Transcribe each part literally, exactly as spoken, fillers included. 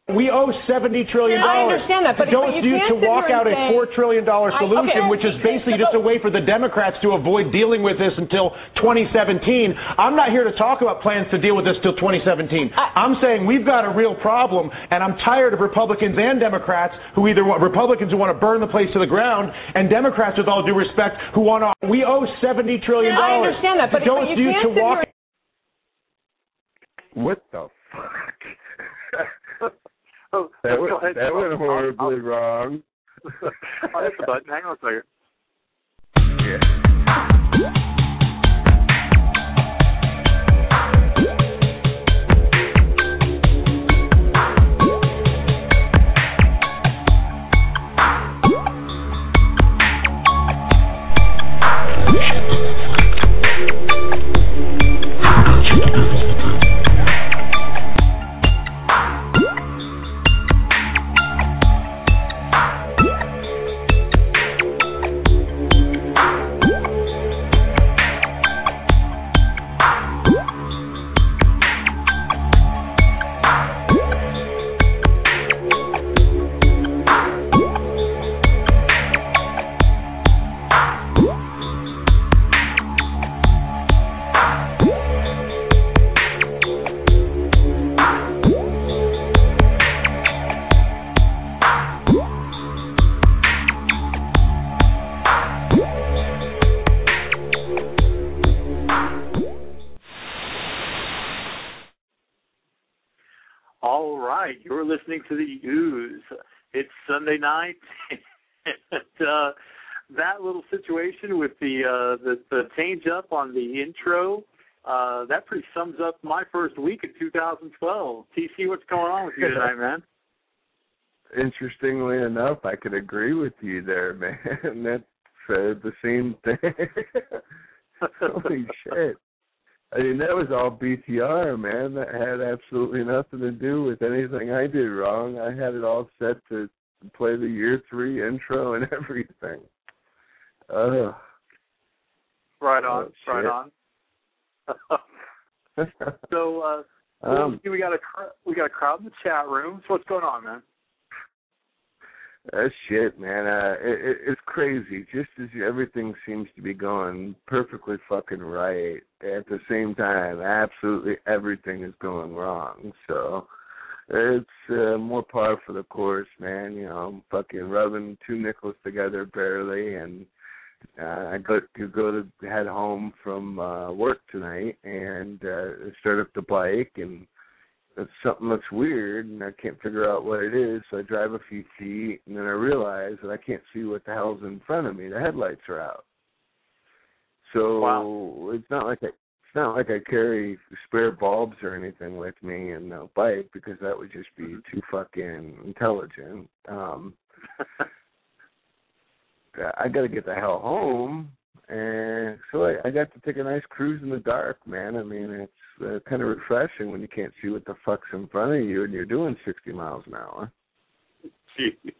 We owe seventy trillion dollars. I understand that, but, don't but you use can't to walk out say, a four trillion dollars solution, I, okay, which is basically just a way for the Democrats to avoid dealing with this until twenty seventeen. I'm not here to talk about plans to deal with this till twenty seventeen. I, I'm saying we've got a real problem, and I'm tired of Republicans and Democrats who either want, Republicans who want to burn the place to the ground, and Democrats, with all due respect, who want to. We owe seventy trillion dollars. I understand that, but, don't but you use can't to walk. What the fuck? Oh, that went, ahead, that went horribly I'll, I'll, wrong. I'll hit the button. Hang on a second. Yeah. All right, you're listening to the Ooze. It's Sunday night, and uh, that little situation with the uh, the, the change up on the intro, uh, that pretty sums up my first week of two thousand twelve. T C, what's going on with you tonight, man? Interestingly enough, I could agree with you there, man. That said the same thing. Holy shit. I mean, that was all B T R, man. That had absolutely nothing to do with anything I did wrong. I had it all set to play the year three intro and everything. Uh, right on, oh, right on. So, uh, um, we got a we got a crowd in the chat room. So what's going on, man? That's shit, man. Uh, it, it, it's crazy. Just as everything seems to be going perfectly fucking right, at the same time, absolutely everything is going wrong. So it's uh, more par for the course, man. You know, I'm fucking rubbing two nickels together barely, and uh, I go to go to head home from uh, work tonight and uh, start up the bike, and something looks weird, and I can't figure out what it is, so I drive a few feet, and then I realize that I can't see what the hell's in front of me. The headlights are out. So wow. it's not like I, it's not like I carry spare bulbs or anything with me in the bike, because that would just be too fucking intelligent. Um, I got to get the hell home, and so I, I got to take a nice cruise in the dark, man. I mean, it's uh, kind of refreshing when you can't see what the fuck's in front of you and you're doing sixty miles an hour. Jeez.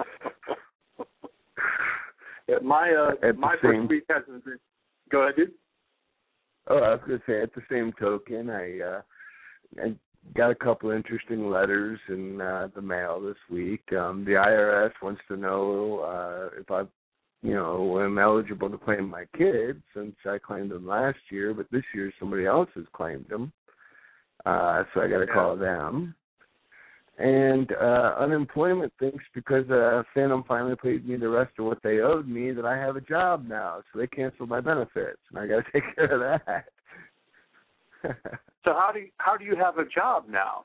Yeah, my uh, my first same, week hasn't been. Go ahead, dude. Oh, I was going to say, at the same token, I uh, I got a couple interesting letters in uh, the mail this week. Um, the I R S wants to know uh, if I, you know, am eligible to claim my kids, since I claimed them last year, but this year somebody else has claimed them. Uh, so I got to yeah. call them. And uh, unemployment thinks because uh, Phantom finally paid me the rest of what they owed me that I have a job now, so they canceled my benefits, and I got to take care of that. So how do you, how do you have a job now?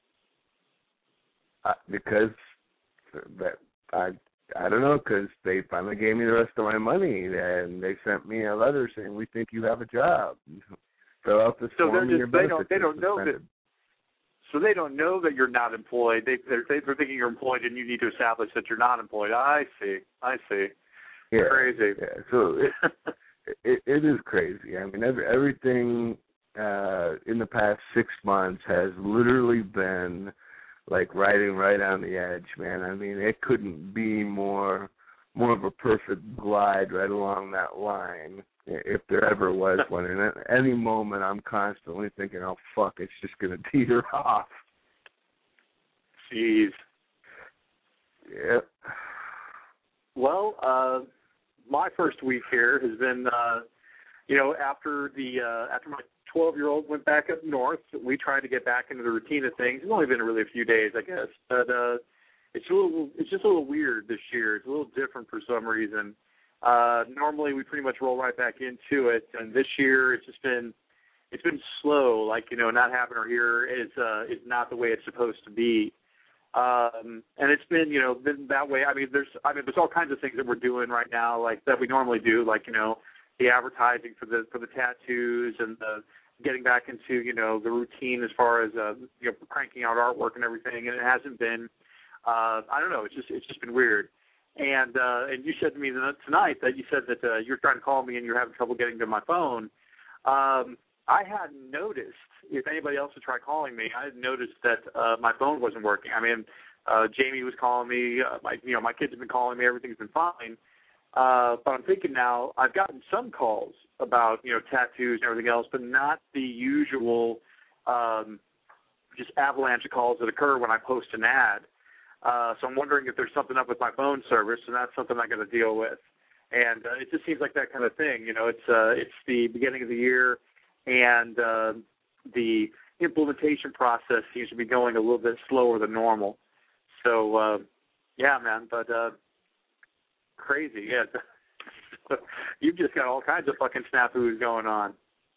Uh, because that I I don't know, because they finally gave me the rest of my money, and they sent me a letter saying, we think you have a job. Fill out this so form and just, your they benefits don't they don't know suspended. that. So they don't know that you're not employed. They they're, they're thinking you're employed, and you need to establish that you're not employed. I see. I see. Yeah, crazy. Yeah. So it, it it is crazy. I mean, every, everything uh, in the past six months has literally been like riding right on the edge, man. I mean, it couldn't be more more of a perfect glide right along that line, if there ever was one. And at any moment, I'm constantly thinking, oh, fuck, it's just going to teeter off. Jeez. Yep. Well, uh, my first week here has been, uh, you know, after the uh, after my twelve-year-old went back up north, we tried to get back into the routine of things. It's only been really a few days, I guess, but uh, it's a little, it's just a little weird this year. It's a little different for some reason. Uh, normally, we pretty much roll right back into it, and this year it's just been, it's been slow. Like, you know, not having her here is uh, is not the way it's supposed to be. Um, and it's been, you know, been that way. I mean, there's, I mean, there's all kinds of things that we're doing right now, like that we normally do, like, you know, the advertising for the for the tattoos and the getting back into, you know, the routine as far as uh, you know, cranking out artwork and everything. And it hasn't been, uh, I don't know, it's just it's just been weird. And uh, and you said to me tonight that you said that uh, you were trying to call me and you're having trouble getting to my phone. Um, I hadn't noticed, if anybody else had tried calling me, I had noticed that uh, my phone wasn't working. I mean, uh, Jamie was calling me, uh, my, you know, my kids have been calling me, everything's been fine. Uh, but I'm thinking now, I've gotten some calls about, you know, tattoos and everything else, but not the usual um, just avalanche of calls that occur when I post an ad. Uh, so I'm wondering if there's something up with my phone service, and that's something I got to deal with. And uh, it just seems like that kind of thing. You know, it's uh, it's the beginning of the year, and uh, the implementation process seems to be going a little bit slower than normal. So, uh, yeah, man, but uh, crazy, yeah. You've just got all kinds of fucking snafus going on.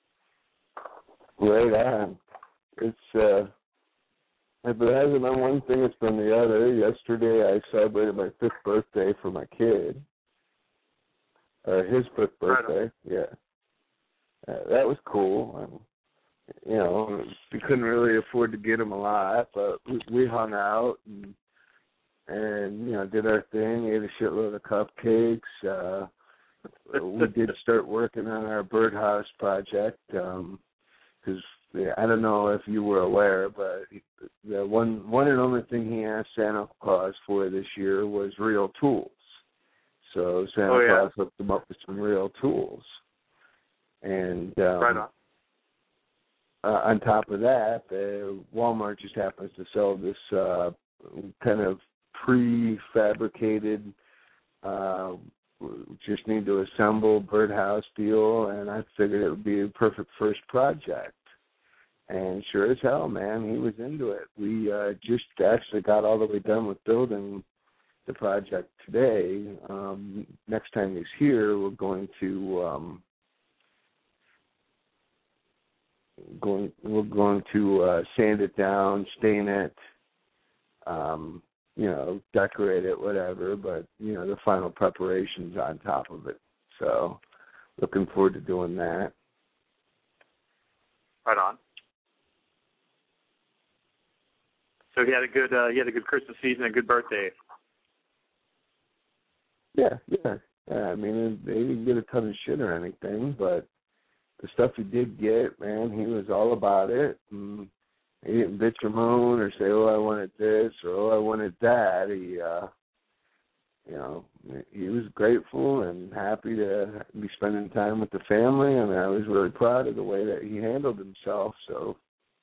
Right on. It's, uh, if it hasn't been one thing, it's been the other. Yesterday I celebrated my fifth birthday for my kid. Or his fifth birthday, right. yeah. Uh, that was cool. Um, you know, we couldn't really afford to get him a lot, but we, we hung out and, and, you know, did our thing, ate a shitload of cupcakes. Uh, we did start working on our birdhouse project because um, yeah, I don't know if you were aware, but the one one and only thing he asked Santa Claus for this year was real tools. So Santa oh, yeah. Claus hooked him up with some real tools. And um, right on. Uh, on top of that, uh, Walmart just happens to sell this uh, kind of prefabricated, uh, just need to assemble birdhouse deal, and I figured it would be a perfect first project. And sure as hell, man, he was into it. We uh, just actually got all the way done with building the project today. Um, next time he's here, we're going to um, going we're going to uh, sand it down, stain it, um, you know, decorate it, whatever. But you know, the final preparations on top of it. So, looking forward to doing that. Right on. So he had a good uh, he had a good Christmas season, and a good birthday. Yeah, yeah. yeah I mean, they didn't get a ton of shit or anything, but the stuff he did get, man, he was all about it. And he didn't bitch or moan or say, oh, I wanted this or oh, I wanted that. He, uh, you know, he was grateful and happy to be spending time with the family, and I was really proud of the way that he handled himself. So,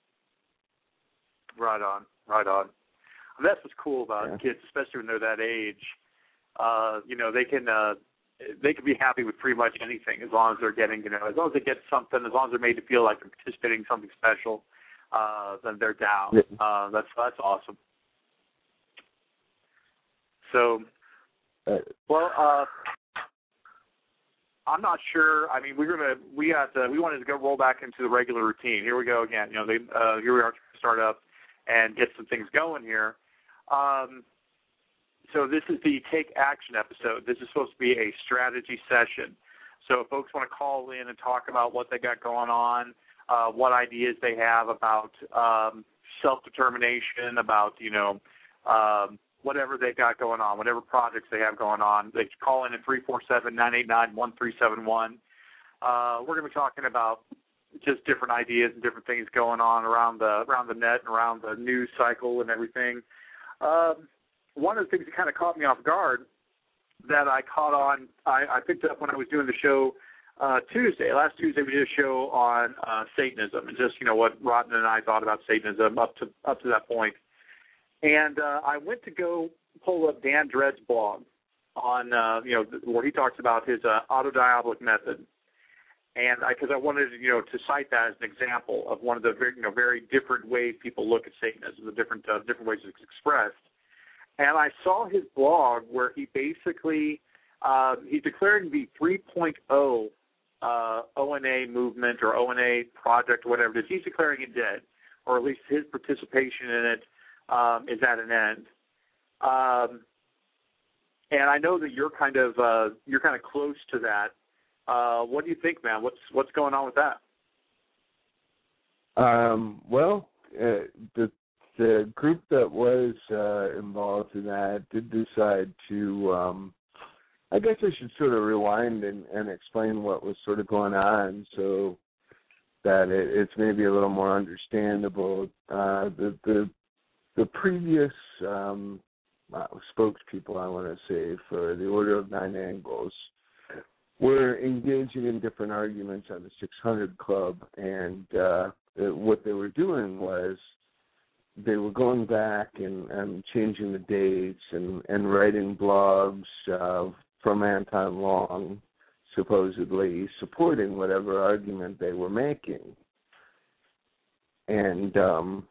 right on, right on. And that's what's cool about yeah. kids, especially when they're that age. Uh, you know, they can uh, they can be happy with pretty much anything as long as they're getting, you know, as long as they get something, as long as they're made to feel like they're participating in something special, uh, then they're down. Yeah. Uh, that's that's awesome. So, well, uh, I'm not sure. I mean, we're gonna we got uh, we wanted to go roll back into the regular routine. Here we go again. You know, they uh, here we are to start up and get some things going here. Um, So this is the Take Action episode. This is supposed to be a strategy session. So if folks want to call in and talk about what they got going on, uh, what ideas they have about um, self-determination, about, you know, um, whatever they've got going on, whatever projects they have going on, they can call in at three four seven, nine eight nine, one three seven one. Uh, we're going to be talking about just different ideas and different things going on around the around the net and around the news cycle and everything. Um, One of the things that kind of caught me off guard that I caught on, I, I picked up when I was doing the show uh, Tuesday. Last Tuesday we did a show on uh, Satanism and just, you know, what Rodden and I thought about Satanism up to up to that point. And uh, I went to go pull up Dan Dredd's blog on, uh, you know, where he talks about his uh, autodiabolic method. And because I, I wanted, you know, to cite that as an example of one of the very, you know, very different ways people look at Satanism, the different uh, different ways it's expressed. And I saw his blog where he basically uh, he's declaring the three point oh uh, O N A movement or O N A project or whatever it is. He's declaring it dead, or at least his participation in it um, is at an end. Um, and I know that you're kind of uh, you're kind of close to that. Uh, what do you think, man? What's what's going on with that? Um, well, uh, the the group that was uh, involved in that did decide to. Um, I guess I should sort of rewind and, and explain what was sort of going on, so that it, it's maybe a little more understandable. Uh, the the the previous um, uh, spokespeople, I want to say, for the Order of Nine Angles, were engaging in different arguments on the six hundred Club, and uh, what they were doing was they were going back and, and changing the dates and, and writing blogs uh, from Anton Long, supposedly supporting whatever argument they were making. And um,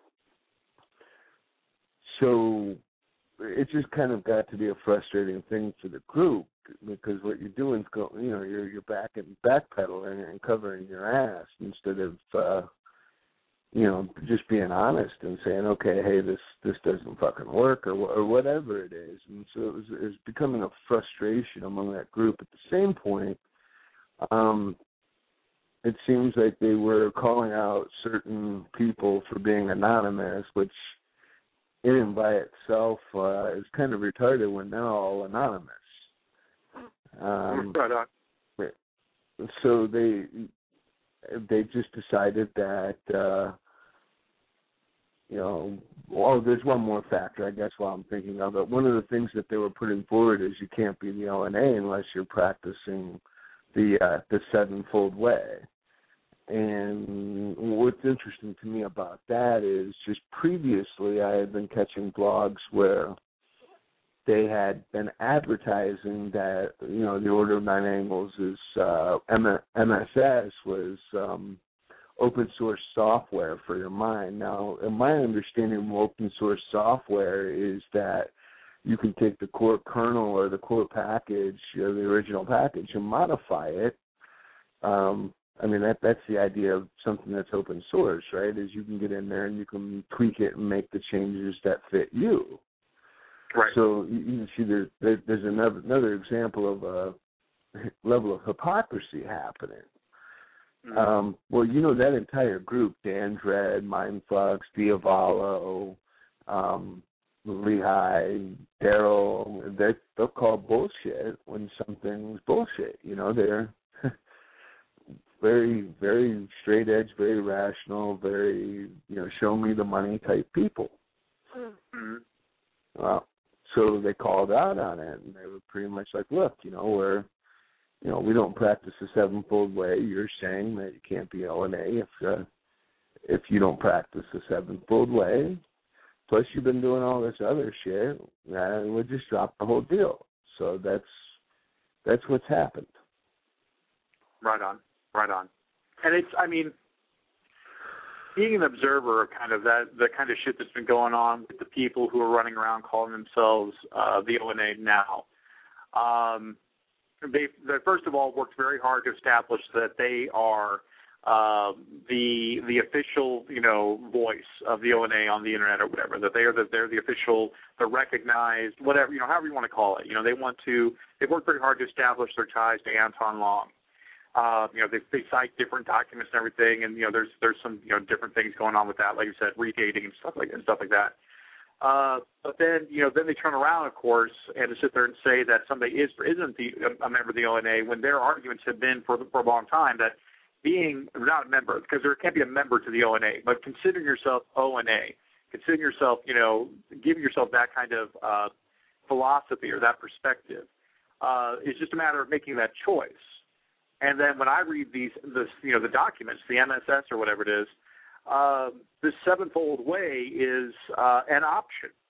so it just kind of got to be a frustrating thing for the group, because what you're doing is, go, you know, you're you're back and backpedaling and covering your ass instead of, uh, you know, just being honest and saying, okay, hey, this this doesn't fucking work, or or whatever it is. And so it was, it was becoming a frustration among that group. At the same point, um, it seems like they were calling out certain people for being anonymous, which in and by itself uh, is kind of retarded when they're all anonymous. Um, right on. So they they just decided that, uh, you know, well, there's one more factor, I guess, while I'm thinking of it. One of the things that they were putting forward is you can't be the O N A unless you're practicing the uh, the sevenfold way. And what's interesting to me about that is just previously I had been catching blogs where they had been advertising that, you know, the Order of Nine Angles is uh, M S S was um, open source software for your mind. Now, in my understanding of open source software is that you can take the core kernel or the core package, or the original package, and modify it. Um, I mean, that that's the idea of something that's open source, right, is you can get in there and you can tweak it and make the changes that fit you. Right. So you, you see there, there, there's another another example of a level of hypocrisy happening. Mm-hmm. Um, well, you know, that entire group, Dan Dredd, Mindfucks, Diavolo, um, Lehigh, Daryl, they, they'll call bullshit when something's bullshit. You know, they're very, very straight edge, very rational, very, you know, show me the money type people. Mm-hmm. Well, so they called out on it, and they were pretty much like, look, you know, we're, you know, we don't practice the sevenfold way. You're saying that you can't be O N A if uh, if you don't practice the sevenfold way. Plus, you've been doing all this other shit, and we'll just drop the whole deal. So that's that's what's happened. Right on, right on. And it's, I mean, being an observer of kind of that, the kind of shit that's been going on with the people who are running around calling themselves uh, the O N A now, um, they, they first of all worked very hard to establish that they are uh, the the official, you know, voice of the O N A on the internet or whatever. That they are the, they're the official, the recognized, whatever, you know, however you want to call it. You know, they want to. They've worked very hard to establish their ties to Anton Long. Uh, you know, they, they cite different documents and everything, and you know, there's there's some you know different things going on with that, like you said, redating and stuff like and stuff like that. Uh, but then you know, then they turn around, of course, and to sit there and say that somebody is isn't the, a member of the O N A when their arguments have been for for a long time that being not a member, because there can't be a member to the O N A, but considering yourself O N A, considering yourself, you know, giving yourself that kind of uh, philosophy or that perspective, uh, is just a matter of making that choice. And then when I read these, this, you know, the documents, the M S S or whatever it is, uh, the sevenfold way is uh, an option.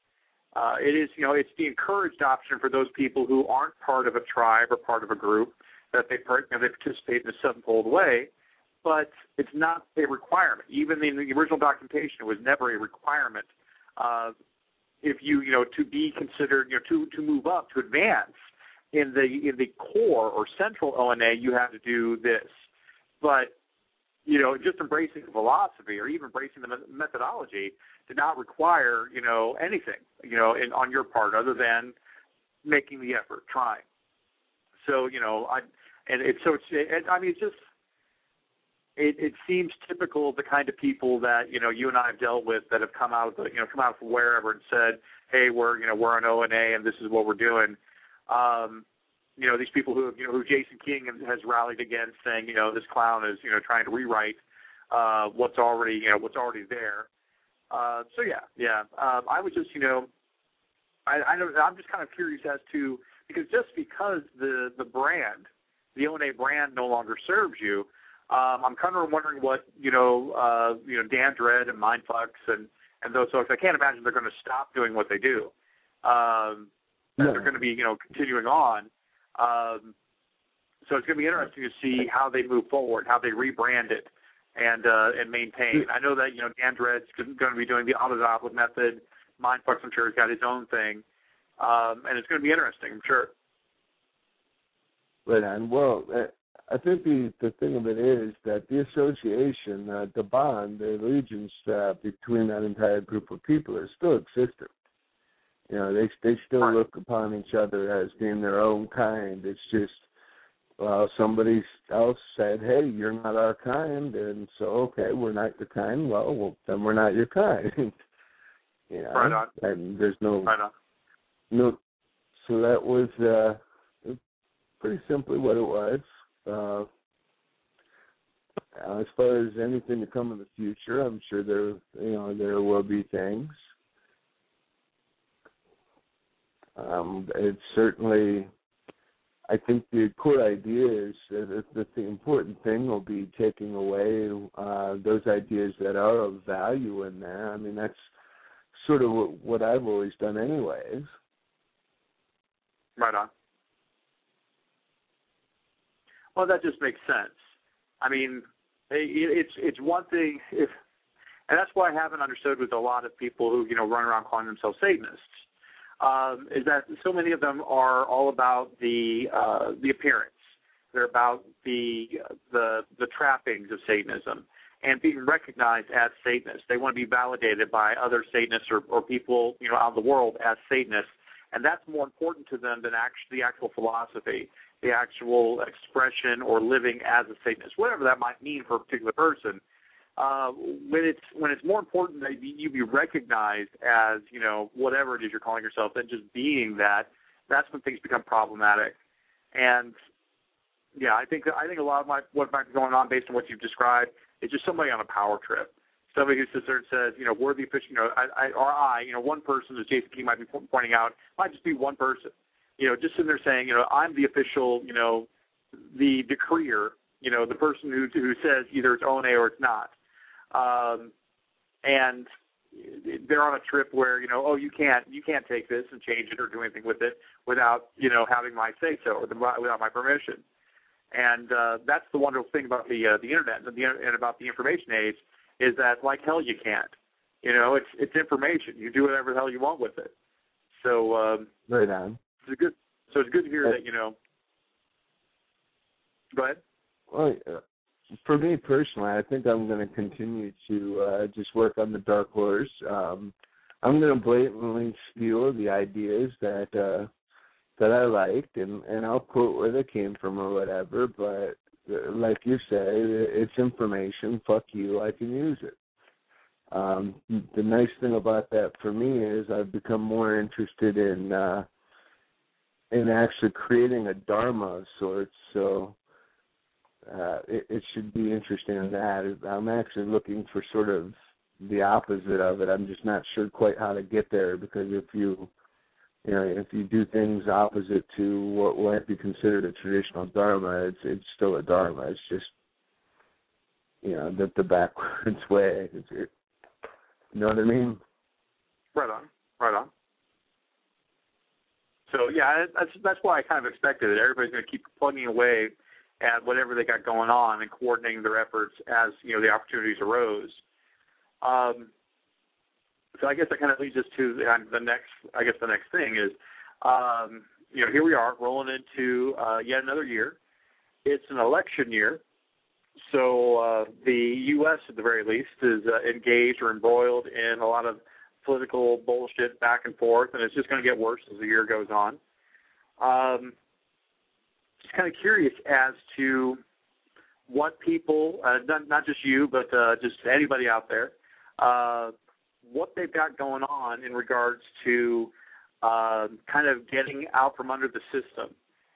Uh, it is, you know, it's the encouraged option for those people who aren't part of a tribe or part of a group that they, you know, they participate in a sevenfold way, but it's not a requirement. Even in the original documentation, it was never a requirement. Uh, if you, you know, to be considered, you know, to to move up, to advance in the in the core or central O N A, you have to do this. But you know, just embracing the philosophy or even embracing the methodology did not require, you know, anything, you know, in, on your part other than making the effort, trying. So, you know, I and it's so it's it, I mean, it's just it, it seems typical of the kind of people that, you know, you and I have dealt with that have come out of the, you know, come out from wherever and said, hey, we're, you know, we're an O N A and this is what we're doing. Um, You know, these people who, you know, who Jason King has rallied against, saying, you know, this clown is, you know, trying to rewrite uh, what's already, you know, what's already there. Uh, so yeah, yeah. Um, I was just, you know, I, I don't, I'm just kind of curious as to, because just because the the brand, the O N A brand, no longer serves you, um, I'm kind of wondering what, you know, uh, you know, Dan Dredd and Mindfucks and and those folks. I can't imagine they're going to stop doing what they do. Um, no. They're going to be, you know, continuing on. Um, so it's going to be interesting to see how they move forward, how they rebrand it and uh, and maintain. I know that, you know, Dan Dredd's going to be doing the Autodoplet method. Mindfucks, I'm sure, has got his own thing. Um, and it's going to be interesting, I'm sure. Right on. Well, I think the, the thing of it is that the association, uh, the bond, the allegiance uh, between that entire group of people is still existent. You know, they they still right. look upon each other as being their own kind. It's just, well, somebody else said, hey, you're not our kind, and so, okay, we're not your kind. Well, well then we're not your kind. you know, right on. And there's no, right on. no, so that was uh, pretty simply what it was. Uh, as far as anything to come in the future, I'm sure there, you know, there will be things. Um, it's certainly, I think the core idea is that, that the important thing will be taking away uh, those ideas that are of value in there. I mean, that's sort of what, what I've always done anyways. Right on. Well, that just makes sense. I mean, it's it's one thing, if, and that's why I haven't understood with a lot of people who, you know, run around calling themselves Satanists. Um, is that so many of them are all about the uh, the appearance. They're about the the the trappings of Satanism and being recognized as Satanists. They want to be validated by other Satanists or, or people, you know, out in the world as Satanists, and that's more important to them than actually the actual philosophy, the actual expression or living as a Satanist, whatever that might mean for a particular person. Uh, when it's when it's more important that you be recognized as, you know, whatever it is you're calling yourself than just being that, that's when things become problematic. And yeah, I think I think a lot of my what might be going on based on what you've described is just somebody on a power trip. Somebody who sits there and says, you know, we're the official, you know, I, I, or I, you know, one person, as Jason King might be pointing out, might just be one person. You know, just sitting there saying, you know, I'm the official, you know, the decreer, you know, the person who who says either it's O N A or it's not. Um, and they're on a trip where, you know, oh, you can't, you can't take this and change it or do anything with it without, you know, having my say so or the, without my permission. And uh, that's the wonderful thing about the uh, the internet and, the, and about the information age is that, like hell, you can't. You know, it's it's information. You do whatever the hell you want with it. So um, right on. It's good. So it's good to hear that. You know. Go ahead. Well, uh, for me personally, I think I'm going to continue to uh, just work on the Dark Horse. Um, I'm going to blatantly steal the ideas that uh, that I liked, and, and I'll quote where they came from or whatever. But uh, like you say, it's information. Fuck you. I can use it. Um, the nice thing about that for me is I've become more interested in uh, in actually creating a dharma of sorts. So. Uh, it, it should be interesting in that. I'm actually looking for sort of the opposite of it. I'm just not sure quite how to get there because if you, you know, if you do things opposite to what might be considered a traditional dharma, it's it's still a dharma. It's just, you know, the, the backwards way. It's, it, you know what I mean? Right on. Right on. So yeah, that's that's why I kind of expected it. Everybody's going to keep plugging away at whatever they got going on and coordinating their efforts as, you know, the opportunities arose. Um, so I guess that kind of leads us to the, the next. I guess the next thing is, um, you know, here we are rolling into uh, yet another year. It's an election year. So uh, the U S at the very least is uh, engaged or embroiled in a lot of political bullshit back and forth, and it's just going to get worse as the year goes on. Um, just kind of curious as to what people, uh, not, not just you, but uh, just anybody out there, uh, what they've got going on in regards to uh, kind of getting out from under the system,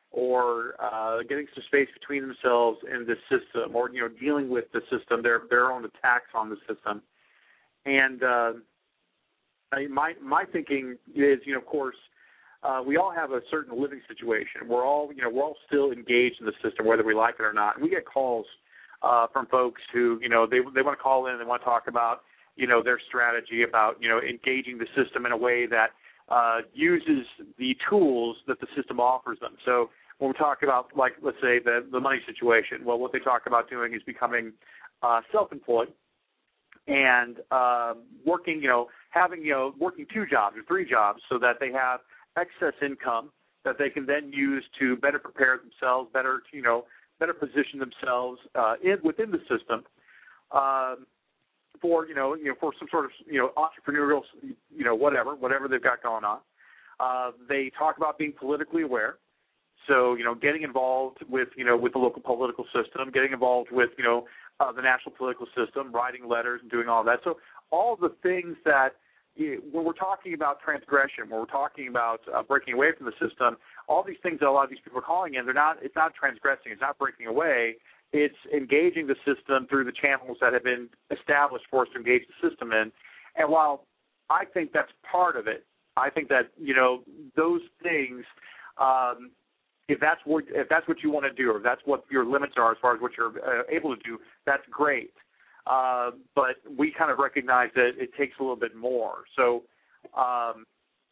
or uh, getting some space between themselves and the system, or, you know, dealing with the system, their their own attacks on the system. And uh, I, my my thinking is, you know, of course, uh, we all have a certain living situation. We're all, you know, we're all still engaged in the system, whether we like it or not. And we get calls uh, from folks who, you know, they they want to call in and they want to talk about, you know, their strategy about, you know, engaging the system in a way that uh, uses the tools that the system offers them. So when we talk about, like, let's say the, the money situation, well, what they talk about doing is becoming uh, self-employed and uh, working, you know, having, you know, working two jobs or three jobs so that they have excess income that they can then use to better prepare themselves, better, you know, better position themselves uh, in within the system um, for, you know, you know, for some sort of, you know, entrepreneurial, you know, whatever, whatever they've got going on. Uh, they talk about being politically aware. So, you know, getting involved with, you know, with the local political system, getting involved with, you know, uh, the national political system, writing letters and doing all that. So all the things that, you know, when we're talking about transgression, when we're talking about uh, breaking away from the system, all these things that a lot of these people are calling in, they're not, it's not transgressing, it's not breaking away, it's engaging the system through the channels that have been established for us to engage the system in. And while I think that's part of it, I think that, you know, those things, um, If that's what if that's what you want to do, or if that's what your limits are as far as what you're uh, able to do, that's great. Uh, but we kind of recognize that it takes a little bit more. So um,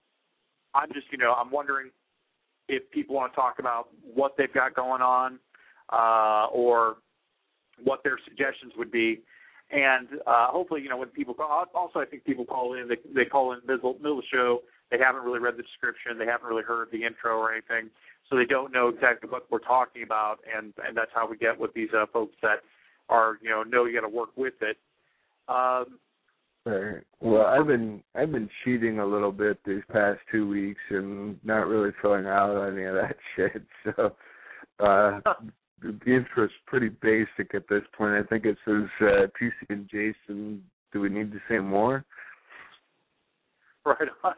I'm just, you know, I'm wondering if people want to talk about what they've got going on, uh, or what their suggestions would be. And uh, hopefully, you know, when people call, also I think people call in, they, they call in middle, middle of the show, they haven't really read the description, they haven't really heard the intro or anything, so they don't know exactly what we're talking about, and, and that's how we get with these uh, folks that are, you know, know you got to work with it. Um, right. Well, I've been I've been cheating a little bit these past two weeks and not really filling out any of that shit. So uh, the intro is pretty basic at this point. I think it says uh, P C and Jason. Do we need to say more? Right on.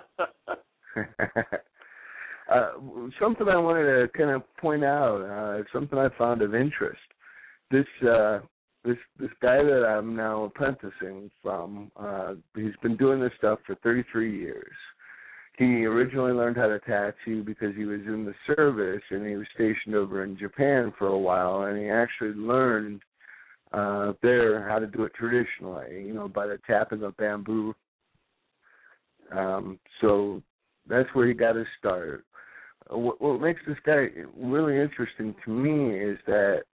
uh, something I wanted to kind of point out, uh, something I found of interest. This uh, this this guy that I'm now apprenticing from, uh, he's been doing this stuff for thirty-three years. He originally learned how to tattoo because he was in the service and he was stationed over in Japan for a while, and he actually learned uh, there how to do it traditionally, you know, by the tapping of bamboo. Um, so that's where he got his start. What, what makes this guy really interesting to me is that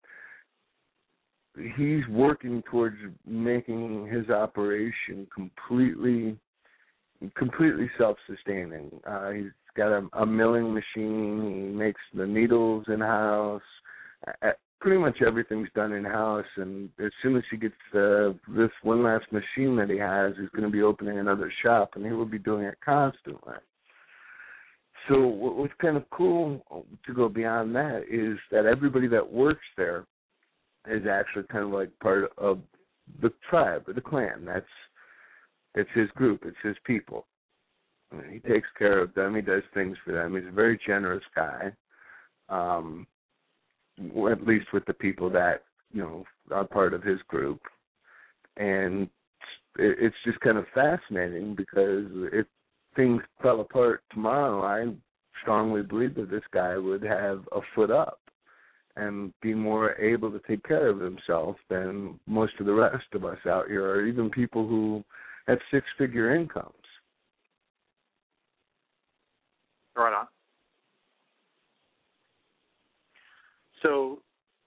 he's working towards making his operation completely, completely self-sustaining. Uh, he's got a, a milling machine. He makes the needles in-house. Uh, pretty much everything's done in-house. And as soon as he gets uh, this one last machine that he has, he's going to be opening another shop, and he will be doing it constantly. So what's kind of cool to go beyond that is that everybody that works there is actually kind of like part of the tribe or the clan. That's it's his group. It's his people. He takes care of them. He does things for them. He's a very generous guy, um, at least with the people that, you know, are part of his group. And it's just kind of fascinating because if things fell apart tomorrow, I strongly believe that this guy would have a foot up and be more able to take care of himself than most of the rest of us out here, or even people who have six-figure incomes. Right on. So,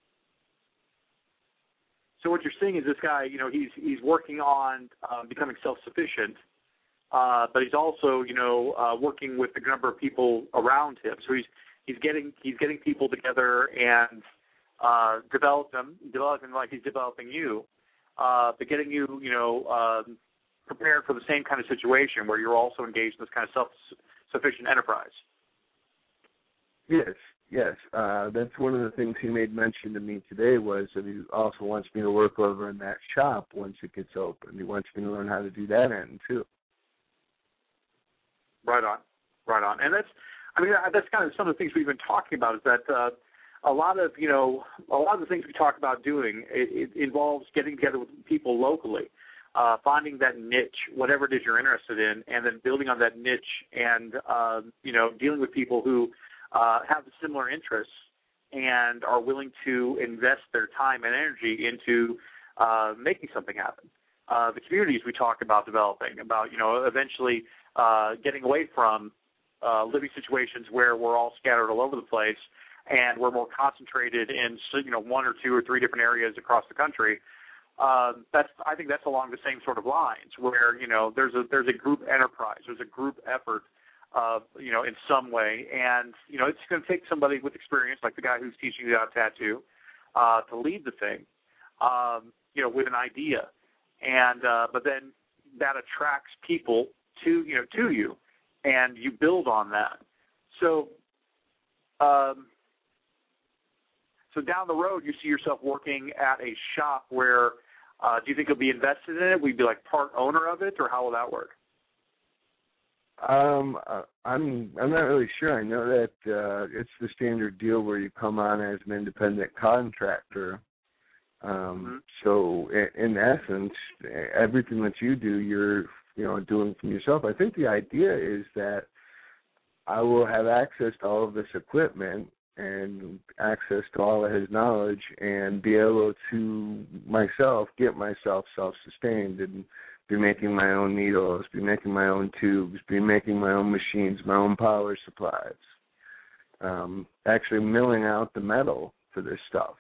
so what you're seeing is this guy, you know, he's he's working on uh, becoming self-sufficient, uh, but he's also, you know, uh, working with a number of people around him. So he's he's getting he's getting people together and uh, develop them, developing like he's developing you, uh, but getting you, you know, uh, prepared for the same kind of situation where you're also engaged in this kind of self-sufficient enterprise. Yes, yes. Uh, that's one of the things he made mention to me today was that he also wants me to work over in that shop once it gets open. He wants me to learn how to do that end, too. Right on, right on. And that's, I mean, that's kind of some of the things we've been talking about is that uh, a lot of, you know, a lot of the things we talk about doing, it, it involves getting together with people locally, uh, finding that niche, whatever it is you're interested in, and then building on that niche and, uh, you know, dealing with people who uh, have similar interests and are willing to invest their time and energy into uh, making something happen. Uh, the communities we talk about developing, about, you know, eventually uh, getting away from uh, living situations where we're all scattered all over the place and we're more concentrated in, you know, one or two or three different areas across the country. Uh, that's, I think that's along the same sort of lines where, you know, there's a, there's a group enterprise, there's a group effort, uh, you know, in some way. And, you know, it's going to take somebody with experience, like the guy who's teaching you how to tattoo, uh, to lead the thing, um, you know, with an idea. And, uh, but then that attracts people to, you know, to you, and you build on that. So, um, so down the road, you see yourself working at a shop where, uh, do you think you'll be invested in it? Will you be like part owner of it, or how will that work? Um, uh, I'm I'm not really sure. I know that uh, it's the standard deal where you come on as an independent contractor. Um, mm-hmm. So in, in essence, everything that you do, you're you know doing from yourself. I think the idea is that I will have access to all of this equipment and access to all of his knowledge and be able to myself get myself self-sustained and be making my own needles, be making my own tubes, be making my own machines, my own power supplies, um, actually milling out the metal for this stuff.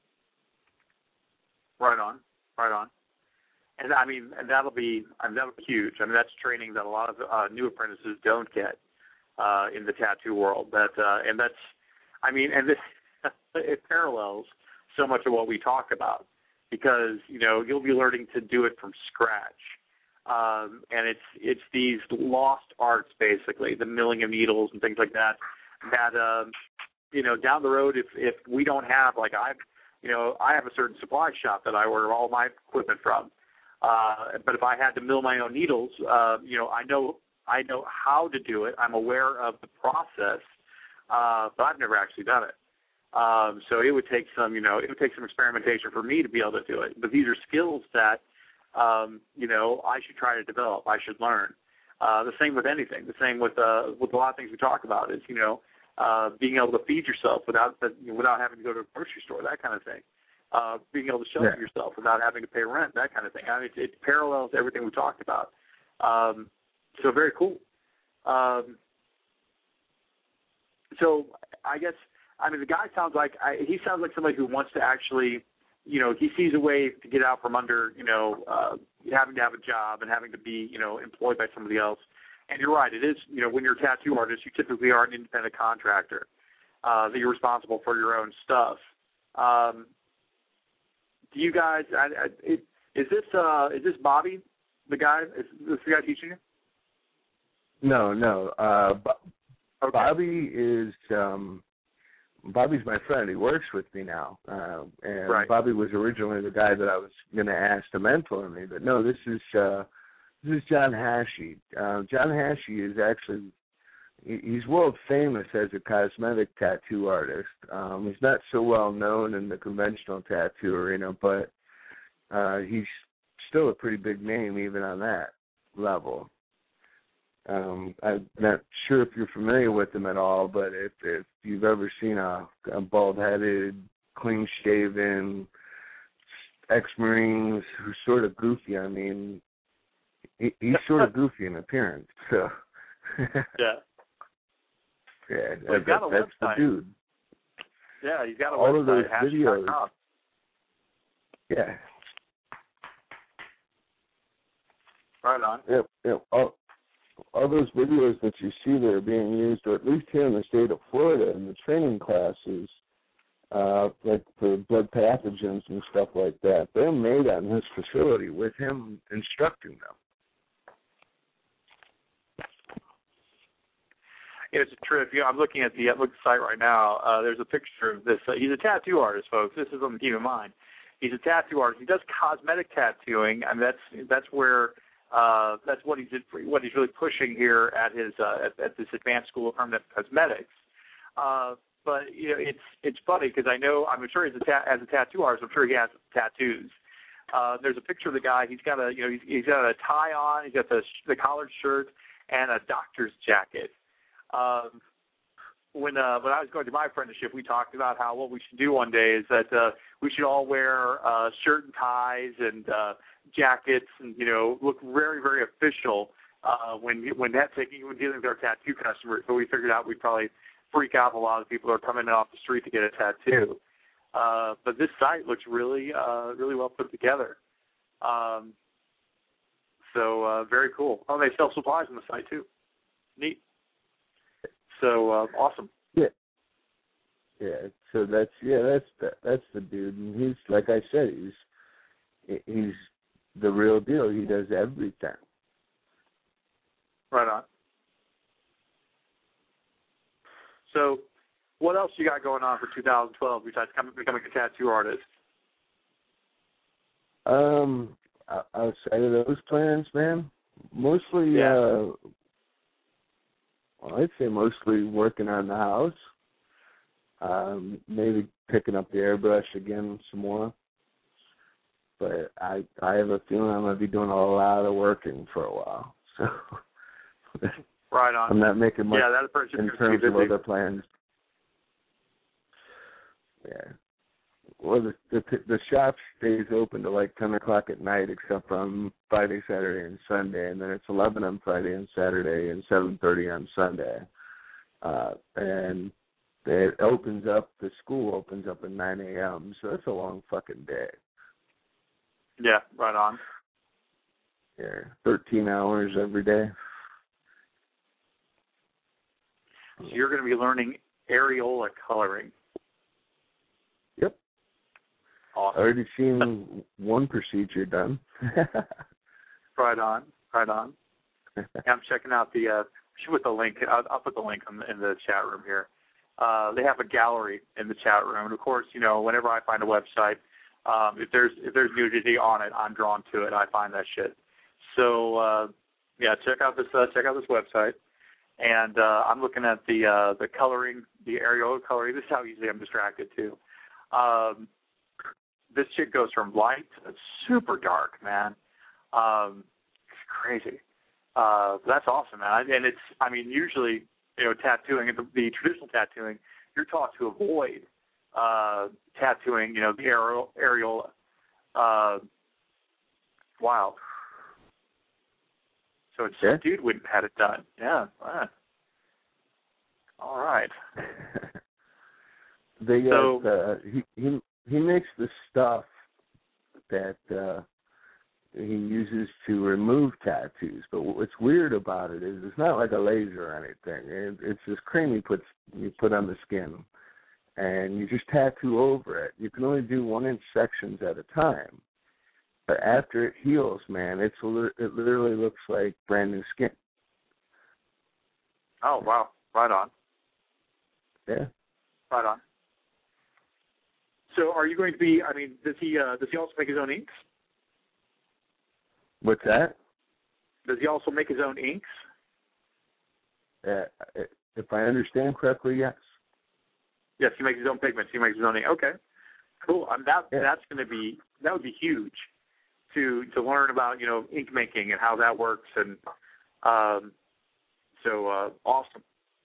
Right on, right on. And I mean, and that'll be, I mean, that'll be huge. I mean, that's training that a lot of uh, new apprentices don't get uh, in the tattoo world. That uh, and that's, I mean, and this it parallels so much of what we talk about because you know you'll be learning to do it from scratch, um, and it's it's these lost arts basically, the milling of needles and things like that. That um, you know, down the road, if if we don't have like I, you know, I have a certain supply shop that I order all my equipment from. Uh, but if I had to mill my own needles, uh, you know, I know I know how to do it. I'm aware of the process, uh, but I've never actually done it. Um, so it would take some, you know, it would take some experimentation for me to be able to do it. But these are skills that, um, you know, I should try to develop. I should learn. Uh, the same with anything. The same with uh, with a lot of things we talk about is, you know, uh, being able to feed yourself without the, without having to go to a grocery store, that kind of thing. Uh, being able to shelter yeah. yourself without having to pay rent, that kind of thing. I mean, it, it parallels everything we talked about. Um, so very cool. Um, so I guess, I mean, the guy sounds like, I, he sounds like somebody who wants to actually, you know, he sees a way to get out from under, you know, uh, having to have a job and having to be, you know, employed by somebody else. And you're right, it is, you know, when you're a tattoo artist, you typically are an independent contractor, uh, that you're responsible for your own stuff. Um, Do you guys? I, I, it, is this uh, is this Bobby, the guy? Is this the guy teaching you? No, no. Uh, Bo- okay. Bobby is um, Bobby's my friend. He works with me now, uh, and right. Bobby was originally the guy that I was going to ask to mentor me. But no, this is uh, this is John Hashey. Uh, John Hashey is actually he's world famous as a cosmetic tattoo artist. Um, he's not so well known in the conventional tattoo arena, but uh, he's still a pretty big name even on that level. Um, I'm not sure if you're familiar with him at all, but if, if you've ever seen a, a bald-headed, clean-shaven ex-Marine who's sort of goofy, I mean, he, he's sort of goofy in appearance. So. yeah. Yeah, well, that, that, that's the dude. Yeah, he's got a all website, of those hash videos. dot com. Yeah. Right on. Yep, yep. All, all those videos that you see that are being used, or at least here in the state of Florida, in the training classes, uh, like for blood pathogens and stuff like that, they're made on his facility with him instructing them. It's a trip. You know, I'm looking at the, look at the site right now. Uh, there's a picture of this. Uh, he's a tattoo artist, folks. This is something to keep in mind. He's a tattoo artist. He does cosmetic tattooing, and that's that's where uh, that's what he's what he's really pushing here at his uh, at, at this advanced school of permanent cosmetics. Uh, but you know, it's it's funny because I know I'm sure he's a ta- as a tattoo artist. I'm sure he has tattoos. Uh, there's a picture of the guy. He's got a you know he's, he's got a tie on. He's got the the collared shirt and a doctor's jacket. Um, when uh, when I was going to my apprenticeship, we talked about how what we should do one day is that uh, we should all wear uh, shirt and ties and uh, jackets, and you know, look very very official uh, when when that's taking when dealing with our tattoo customers. So we figured out we'd probably freak out a lot of people who are coming in off the street to get a tattoo. Uh, but this site looks really uh, really well put together. Um, so uh, very cool. Oh, they sell supplies on the site too. Neat. So uh, awesome. Yeah, yeah. So that's yeah, that's the, that's the dude, and he's like I said, he's he's the real deal. He does everything. Right on. So, what else you got going on for two thousand twelve besides becoming a tattoo artist? Um, outside of those plans, man, mostly. Yeah. Uh, Well, I'd say mostly working on the house, um, maybe picking up the airbrush again some more. But I I have a feeling I'm going to be doing a lot of working for a while. So right on. I'm not making much yeah, that in terms of other plans. Yeah. Well, the, the the shop stays open to like ten o'clock at night, except on Friday, Saturday, and Sunday, and then it's eleven on Friday and Saturday, and seven thirty on Sunday. Uh, and it opens up. The school opens up at nine a.m. So that's a long fucking day. Yeah, right on. Yeah, thirteen hours every day. So you're going to be learning areola coloring. Yep. Awesome. Already seen one procedure done. Right on, right on. Yeah, I'm checking out the. Uh, should put the link. I'll, I'll put the link in the, in the chat room here. Uh, they have a gallery in the chat room, and of course, you know, whenever I find a website, um, if there's if there's nudity on it, I'm drawn to it. I find that shit. So uh, yeah, check out this uh, check out this website, and uh, I'm looking at the uh, the coloring, the areola coloring. This is how easily I'm distracted too. Um, this chick goes from light to super dark, man. Um, it's crazy. Uh, that's awesome, man. And it's, I mean, usually, you know, tattooing, the, the traditional tattooing, you're taught to avoid uh, tattooing, you know, the areola. areola. Uh, wow. So it's, Yeah. dude wouldn't have had it done. Yeah. Wow. All right. They So- got, uh, he he he makes the stuff that uh, he uses to remove tattoos. But what's weird about it is it's not like a laser or anything. It, it's this cream you put you put on the skin, and you just tattoo over it. You can only do one inch sections at a time. But after it heals, man, it's it literally looks like brand new skin. Oh, wow. Right on. Yeah. Right on. So are you going to be, I mean, does he uh, does he also make his own inks? What's that? Does he also make his own inks? Uh, if I understand correctly, yes. Yes, he makes his own pigments. He makes his own ink. Okay, cool. Um, that Yeah. that's going to be that would be huge to to learn about, you know, ink making and how that works, and um, so uh, awesome.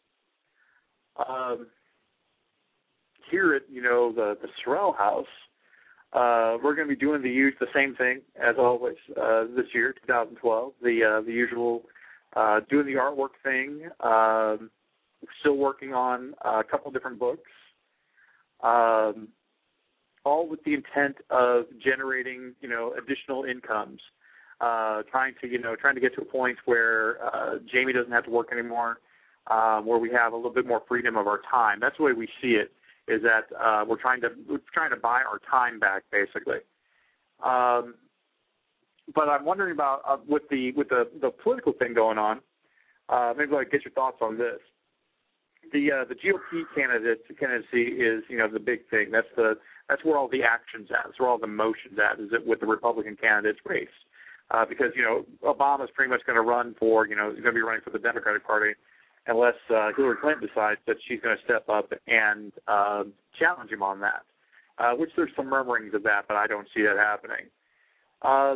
Um, here at, you know, the the Sorrell House, uh, we're going to be doing the use the same thing as always uh, this year, two thousand twelve. The uh, the usual uh, doing the artwork thing. Um, still working on a couple different books. um, all with the intent of generating, you know, additional incomes, uh, trying to, you know, trying to get to a point where uh, Jamie doesn't have to work anymore, uh, where we have a little bit more freedom of our time. That's the way we see it. Is that uh, we're trying to we're trying to buy our time back, basically. Um, but I'm wondering about uh, with the with the, the political thing going on. Uh, maybe I'll get your thoughts on this. The uh, the G O P candidate candidacy is, you know, the big thing. That's the that's where all the action's at. That's where all the motion's at. Is it with the Republican candidate's race? Uh, because, you know, Obama's pretty much going to run for, you know, he's going to be running for the Democratic Party unless uh, Hillary Clinton decides that she's going to step up and uh, challenge him on that. Uh, which there's some murmurings of that, but I don't see that happening. Uh,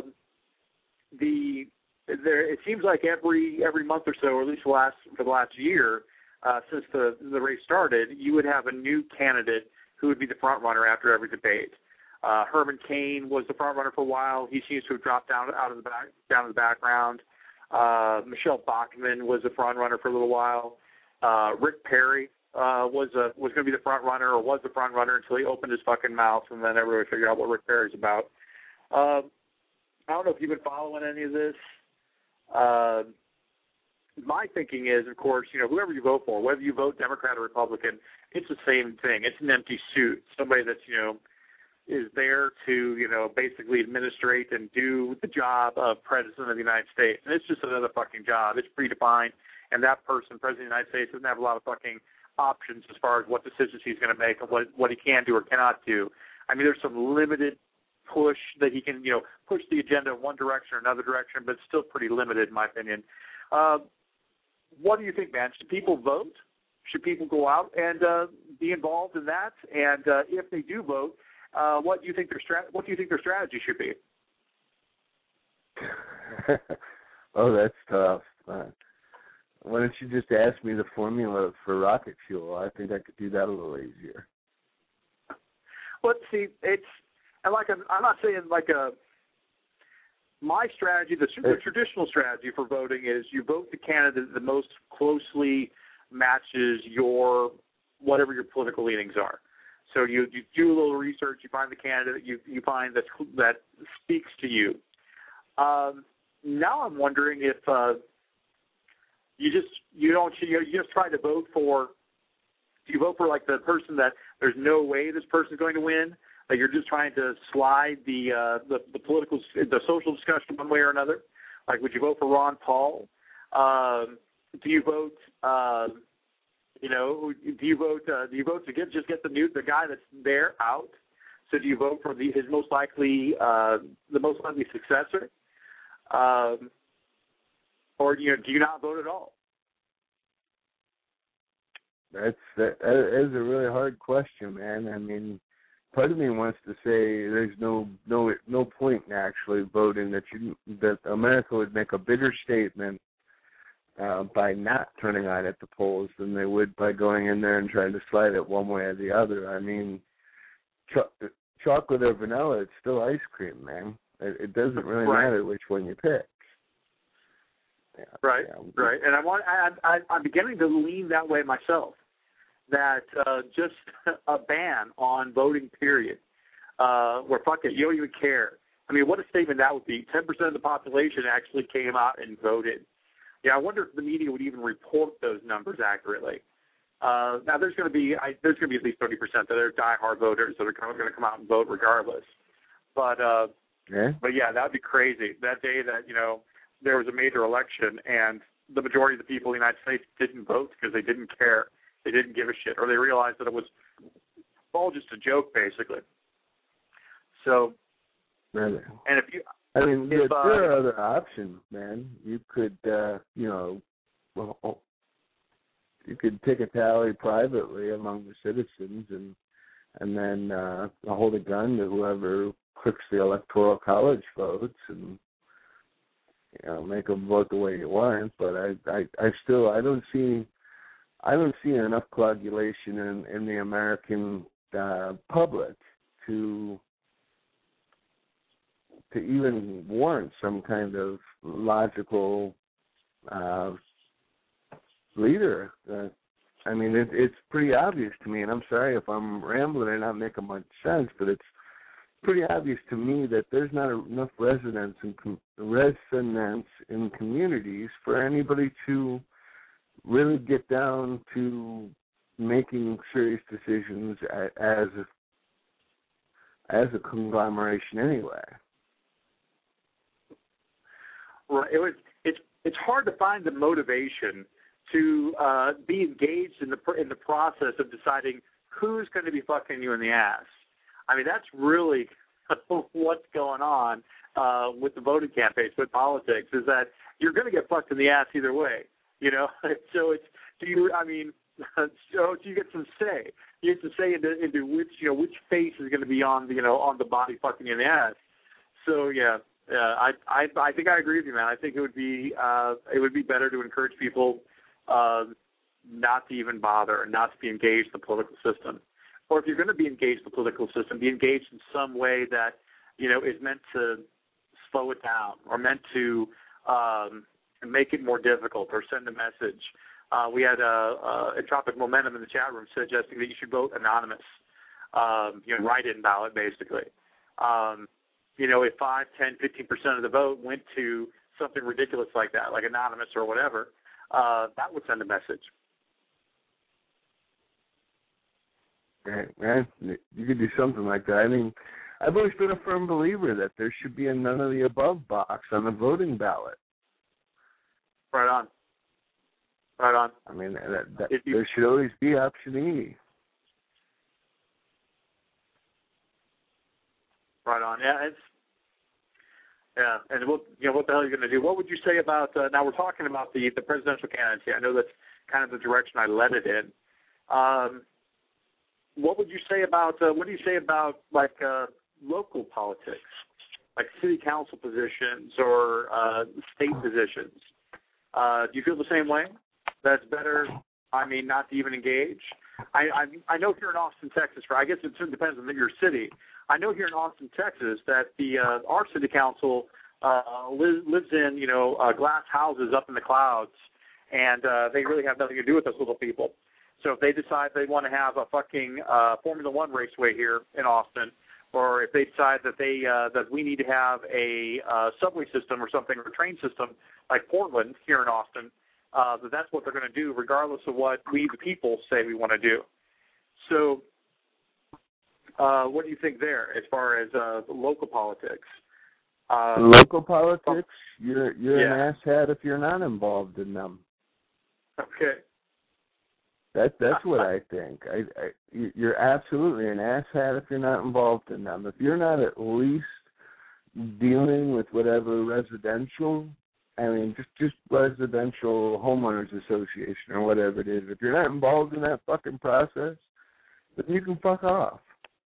the there it seems like every every month or so, or at least the last for the last year. Uh, since the, the race started, you would have a new candidate who would be the front runner after every debate. Uh, Herman Cain was the front runner for a while. He seems to have dropped down out of the back, down in the background. Uh, Michelle Bachmann was the front runner for a little while. Uh, Rick Perry uh, was a, was going to be the front runner, or was the front runner until he opened his fucking mouth, and then everybody figured out what Rick Perry's about. Uh, I don't know if you've been following any of this. Uh, My thinking is, of course, you know, whoever you vote for, whether you vote Democrat or Republican, it's the same thing. It's an empty suit. Somebody that's, you know, is there to, you know, basically administrate and do the job of President of the United States. And it's just another fucking job. It's predefined. And that person, President of the United States, doesn't have a lot of fucking options as far as what decisions he's going to make and what, what he can do or cannot do. I mean, there's some limited push that he can, you know, push the agenda in one direction or another direction, but it's still pretty limited, in my opinion. Uh, What do you think, man? Should people vote? Should people go out and uh, be involved in that? And uh, if they do vote, uh, what do you think their strat- What do you think their strategy should be? Oh, that's tough. Uh, why don't you just ask me the formula for rocket fuel? I think I could do that a little easier. Well, see, it's and like I'm, I'm not saying like a. My strategy, the, the traditional strategy for voting is you vote the candidate that most closely matches your whatever your political leanings are. So you, you do a little research, you find the candidate you you find that that speaks to you. Um, now I'm wondering if uh, you just you don't you, you just try to vote for. Do you vote for like the person that there's no way this person's going to win? Like you're just trying to slide the, uh, the the political, the social discussion one way or another. Like, would you vote for Ron Paul? Um, do you vote? Uh, you know, do you vote? Uh, do you vote to get just get the new the guy that's there out? So do you vote for the his most likely uh, the most likely successor, um, or do you do you not vote at all? That's that, that is a really hard question, man. I mean. Part of me wants to say there's no no no point in actually voting, that you that America would make a bigger statement uh, by not turning out at the polls than they would by going in there and trying to slide it one way or the other. I mean, cho- chocolate or vanilla, it's still ice cream, man. It, it doesn't really right. matter which one you pick. Yeah, right, yeah. right. And I want I, I I'm beginning to lean that way myself. That uh, just a ban on voting, period, uh, where fuck it, you don't even care. I mean, what a statement that would be. ten percent of the population actually came out and voted. Yeah, I wonder if the media would even report those numbers accurately. Uh, now, there's going to be I, there's going to be at least thirty percent that are diehard voters that are going to come out and vote regardless. But uh, yeah. but yeah, that would be crazy. That day that you know there was a major election and the majority of the people in the United States didn't vote because they didn't care. They didn't give a shit, or they realized that it was all just a joke, basically. So, really? and if you, I mean, if, there, uh, there are other options, man. You could, uh, you know, well, you could take a tally privately among the citizens, and and then uh, hold a gun to whoever clicks the electoral college votes, and you know, make them vote the way you want. But I, I, I still, I don't see. I don't see enough coagulation in, in the American uh, public to to even warrant some kind of logical uh, leader. Uh, I mean, it, it's pretty obvious to me, and I'm sorry if I'm rambling and not making much sense, but it's pretty obvious to me that there's not enough resonance in com- resonance in communities for anybody to really get down to making serious decisions as a, as a conglomeration anyway. Right. It was, it's it's hard to find the motivation to uh, be engaged in the in the process of deciding who's going to be fucking you in the ass. I mean, that's really what's going on uh, with the voting campaigns, with politics, is that you're going to get fucked in the ass either way. You know, so it's do you? I mean, so you get some say. You get to say into into which you know which face is going to be on the you know on the body fucking you in the ass. So yeah, yeah, I I I think I agree with you, man. I think it would be uh, it would be better to encourage people uh, not to even bother and not to be engaged in the political system. Or if you're going to be engaged in the political system, be engaged in some way that you know is meant to slow it down or meant to um, make it more difficult or send a message. Uh, we had uh, uh, Entropic Momentum in the chat room suggesting that you should vote anonymous, um, you know, write-in ballot, basically. Um, you know, if five, ten, fifteen percent of the vote went to something ridiculous like that, like anonymous or whatever, uh, that would send a message. Right, man. You could do something like that. I mean, I've always been a firm believer that there should be a none of the above box on the voting ballot. Right on. Right on. I mean, that, that, you, there should always be option E. Right on. Yeah, it's yeah. And what you know, what the hell are you going to do? What would you say about? Uh, now we're talking about the the presidential candidacy. I know that's kind of the direction I led it in. Um, what would you say about? Uh, what do you say about like uh, local politics, like city council positions or uh, state positions? Uh, do you feel the same way? That's better, I mean, not to even engage? I, I I know here in Austin, Texas, right? I guess it depends on your city. I know here in Austin, Texas, that the uh, our city council uh, lives, lives in, you know, uh, glass houses up in the clouds, and uh, they really have nothing to do with those little people. So if they decide they want to have a fucking uh, Formula One raceway here in Austin, or if they decide that they uh, that we need to have a uh, subway system or something, or a train system like Portland here in Austin, uh, that that's what they're going to do, regardless of what we, the people, say we want to do. So, uh, what do you think there, as far as uh, local politics? Uh, local politics, you're you're yeah. an asshat if you're not involved in them. Okay. That that's what I think. I, I you're absolutely an asshat if you're not involved in them. If you're not at least dealing with whatever residential, I mean, just just residential homeowners association or whatever it is. If you're not involved in that fucking process, then you can fuck off.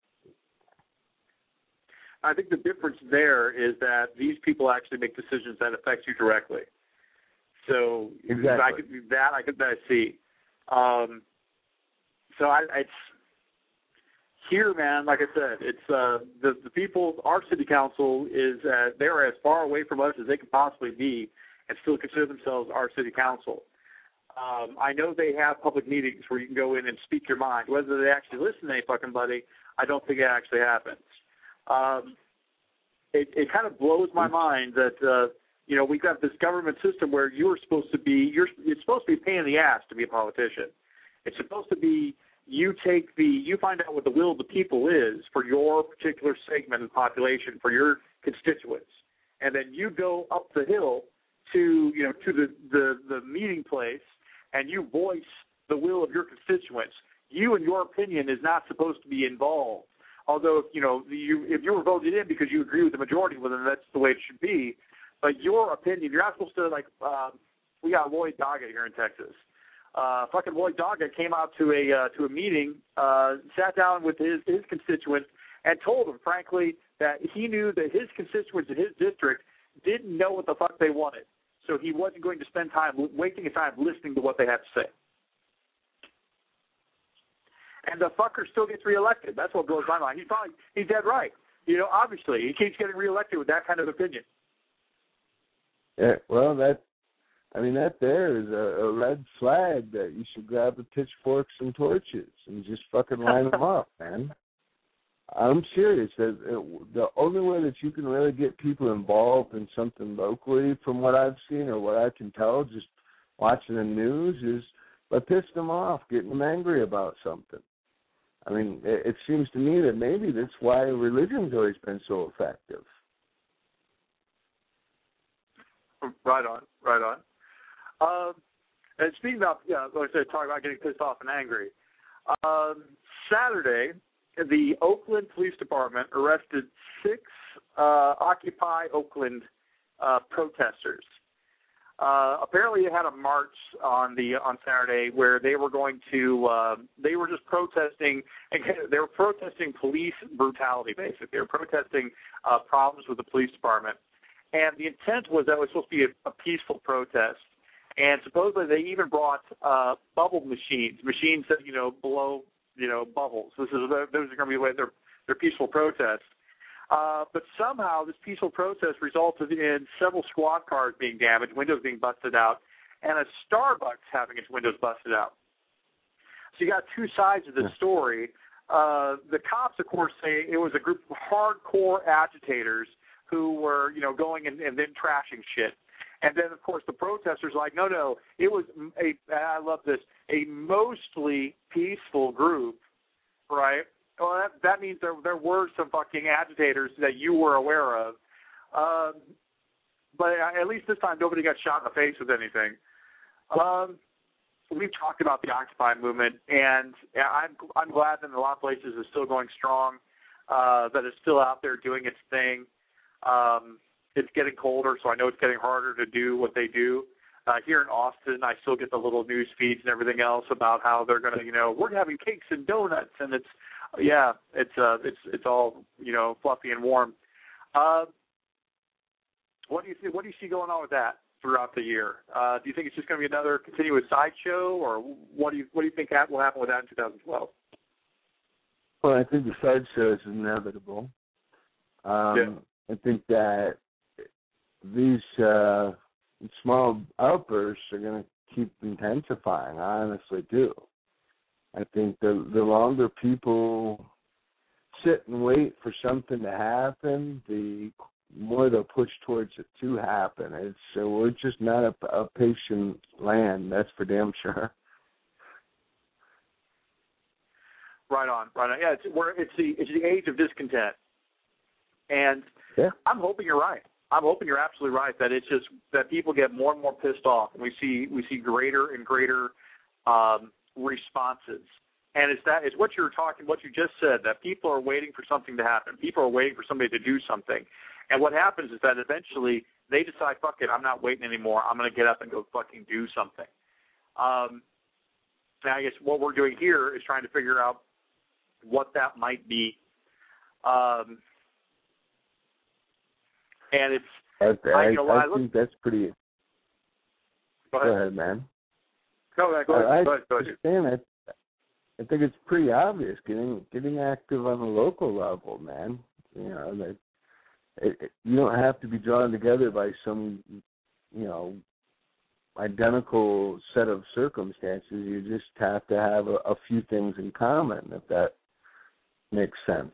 I think the difference there is that these people actually make decisions that affect you directly. So exactly. I could, that I could that I see. Um, so I, it's here, man. Like I said, it's uh, the the people. Our city council is uh, they're as far away from us as they can possibly be, and still consider themselves our city council. Um, I know they have public meetings where you can go in and speak your mind. Whether they actually listen to any fucking buddy, I don't think it actually happens. Um, it, it kind of blows my mind that uh, you know we've got this government system where you're supposed to be you're it's supposed to be a pain in the ass to be a politician. It's supposed to be you take the you find out what the will of the people is for your particular segment of the population, for your constituents, and then you go up the hill to you know to the, the, the meeting place and you voice the will of your constituents. You and your opinion is not supposed to be involved. Although, you know, you, if you were voted in because you agree with the majority, well, then that's the way it should be. But your opinion, you're not supposed to, like, uh, we got Lloyd Doggett here in Texas. Uh, fucking Lloyd Doggett came out to a uh, to a meeting, uh, sat down with his, his constituents, and told them, frankly, that he knew that his constituents in his district didn't know what the fuck they wanted. So he wasn't going to spend time, wasting his time listening to what they had to say. And the fucker still gets reelected. That's what blows my mind. He's probably he's dead right. You know, obviously he keeps getting reelected with that kind of opinion. Yeah, well, that I mean, that there is a, a red flag that you should grab the pitchforks and torches and just fucking line them up, man. I'm serious. That the only way that you can really get people involved in something locally, from what I've seen or what I can tell, just watching the news, is by pissing them off, getting them angry about something. I mean, it, it seems to me that maybe that's why religion's always been so effective. Right on, right on. Um, and speaking about, yeah, like I said, talking about getting pissed off and angry. Um, Saturday, the Oakland Police Department arrested six uh, Occupy Oakland uh, protesters. Uh, apparently, they had a march on the on Saturday where they were going to uh, they were just protesting. They were protesting police brutality. Basically, they were protesting uh, problems with the police department. And the intent was that it was supposed to be a, a peaceful protest. And supposedly they even brought uh, bubble machines, machines that, you know, blow, you know, bubbles. This is those are going to be their their peaceful protests. Uh, but somehow this peaceful protest resulted in several squad cars being damaged, windows being busted out, and a Starbucks having its windows busted out. So you got two sides of the story. Uh, the cops, of course, say it was a group of hardcore agitators who were, you know, going and, and then trashing shit. And then, of course, the protesters were like, no, no, it was a, I love this, a mostly peaceful group, right? Well, that, that means there there were some fucking agitators that you were aware of. Um, but at least this time, nobody got shot in the face with anything. Um, we've talked about the Occupy movement, and I'm, I'm glad that in a lot of places it's still going strong, uh, that it's still out there doing its thing. Um, it's getting colder, so I know it's getting harder to do what they do. Uh, here in Austin, I still get the little news feeds and everything else about how they're going to, you know, we're having cakes and donuts, and it's, yeah, it's uh, it's it's all, you know, fluffy and warm. Uh, what do you see, what do you see going on with that throughout the year? Uh, do you think it's just going to be another continuous sideshow, or what do you what do you think will happen with that in two thousand twelve? Well, I think the sideshow is inevitable. Um, yeah. I think that these uh, small outbursts are going to keep intensifying. I honestly do. I think the the longer people sit and wait for something to happen, the more they'll push towards it to happen. It's so uh, we're just not a, a patient land. That's for damn sure. Right on, right on. Yeah, it's we're, it's the it's the age of discontent, and yeah. I'm hoping you're right. I'm hoping you're absolutely right that it's just that people get more and more pissed off, and we see we see greater and greater um, responses. And it's that it's what you were talking, what you just said, that people are waiting for something to happen. People are waiting for somebody to do something, and what happens is that eventually they decide, fuck it, I'm not waiting anymore. I'm going to get up and go fucking do something. Um, and I guess what we're doing here is trying to figure out what that might be. Um, and it's, I, I, I, you know, I, I think look, that's pretty. Go ahead, go ahead man. Go ahead, go ahead. I, go ahead, go ahead. understand. I, I think it's pretty obvious getting getting active on the local level, man. You know, that it, it, you don't have to be drawn together by some, you know, identical set of circumstances. You just have to have a, a few things in common, if that makes sense.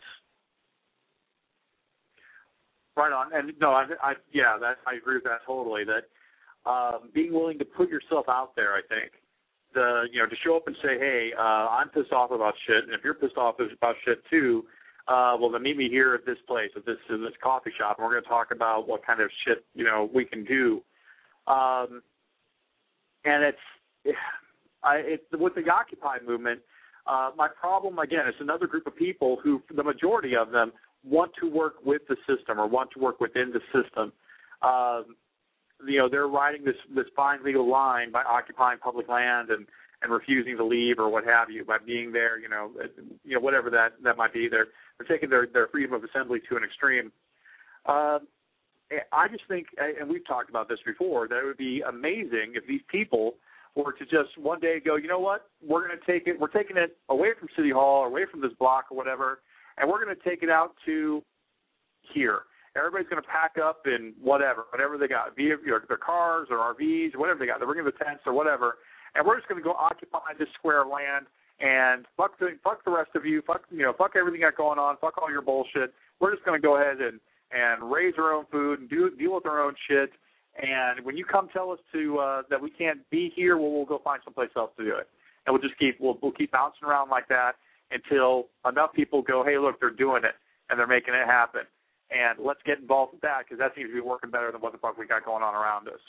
Right on, and no, I, I yeah, that I agree with that totally. That um, being willing to put yourself out there, I think, the you know to show up and say, hey, uh, I'm pissed off about shit, and if you're pissed off about shit too, uh, well then meet me here at this place, at this at this coffee shop, and we're going to talk about what kind of shit you know we can do. Um, and it's, I it's with the Occupy movement. Uh, my problem again, it's another group of people who, the majority of them, want to work with the system or want to work within the system. Um, you know, they're riding this, this fine legal line by occupying public land and, and refusing to leave or what have you, by being there, you know, you know, whatever that, that might be. They're, they're taking their, their freedom of assembly to an extreme. Um, I just think, and we've talked about this before, that it would be amazing if these people were to just one day go, you know what, we're going to take it, we're taking it away from City Hall or away from this block or whatever, and we're going to take it out to here. everybody's going to pack up in whatever, whatever they got, be it you know, their cars or R Vs or whatever they got. They're bringing the tents or whatever, and we're just going to go occupy this square of land and fuck the fuck the rest of you, fuck you know, fuck everything you got going on, fuck all your bullshit. We're just going to go ahead and and raise our own food and do deal with our own shit. And when you come tell us to uh, that we can't be here, well, we'll go find someplace else to do it. And we'll just keep we'll we'll keep bouncing around like that until enough people go, hey, look, they're doing it and they're making it happen. And let's get involved with that because that seems to be working better than what the fuck we got going on around us.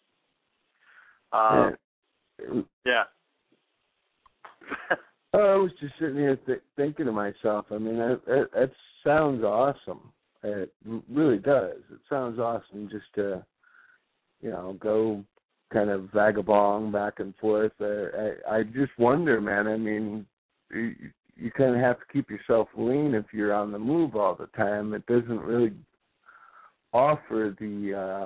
Um, yeah. I was just sitting here th- thinking to myself, I mean, that, that, that sounds awesome. It really does. It sounds awesome just to, you know, go kind of vagabond back and forth. I, I, I just wonder, man, I mean, you, you kind of have to keep yourself lean if you're on the move all the time. It doesn't really offer the uh,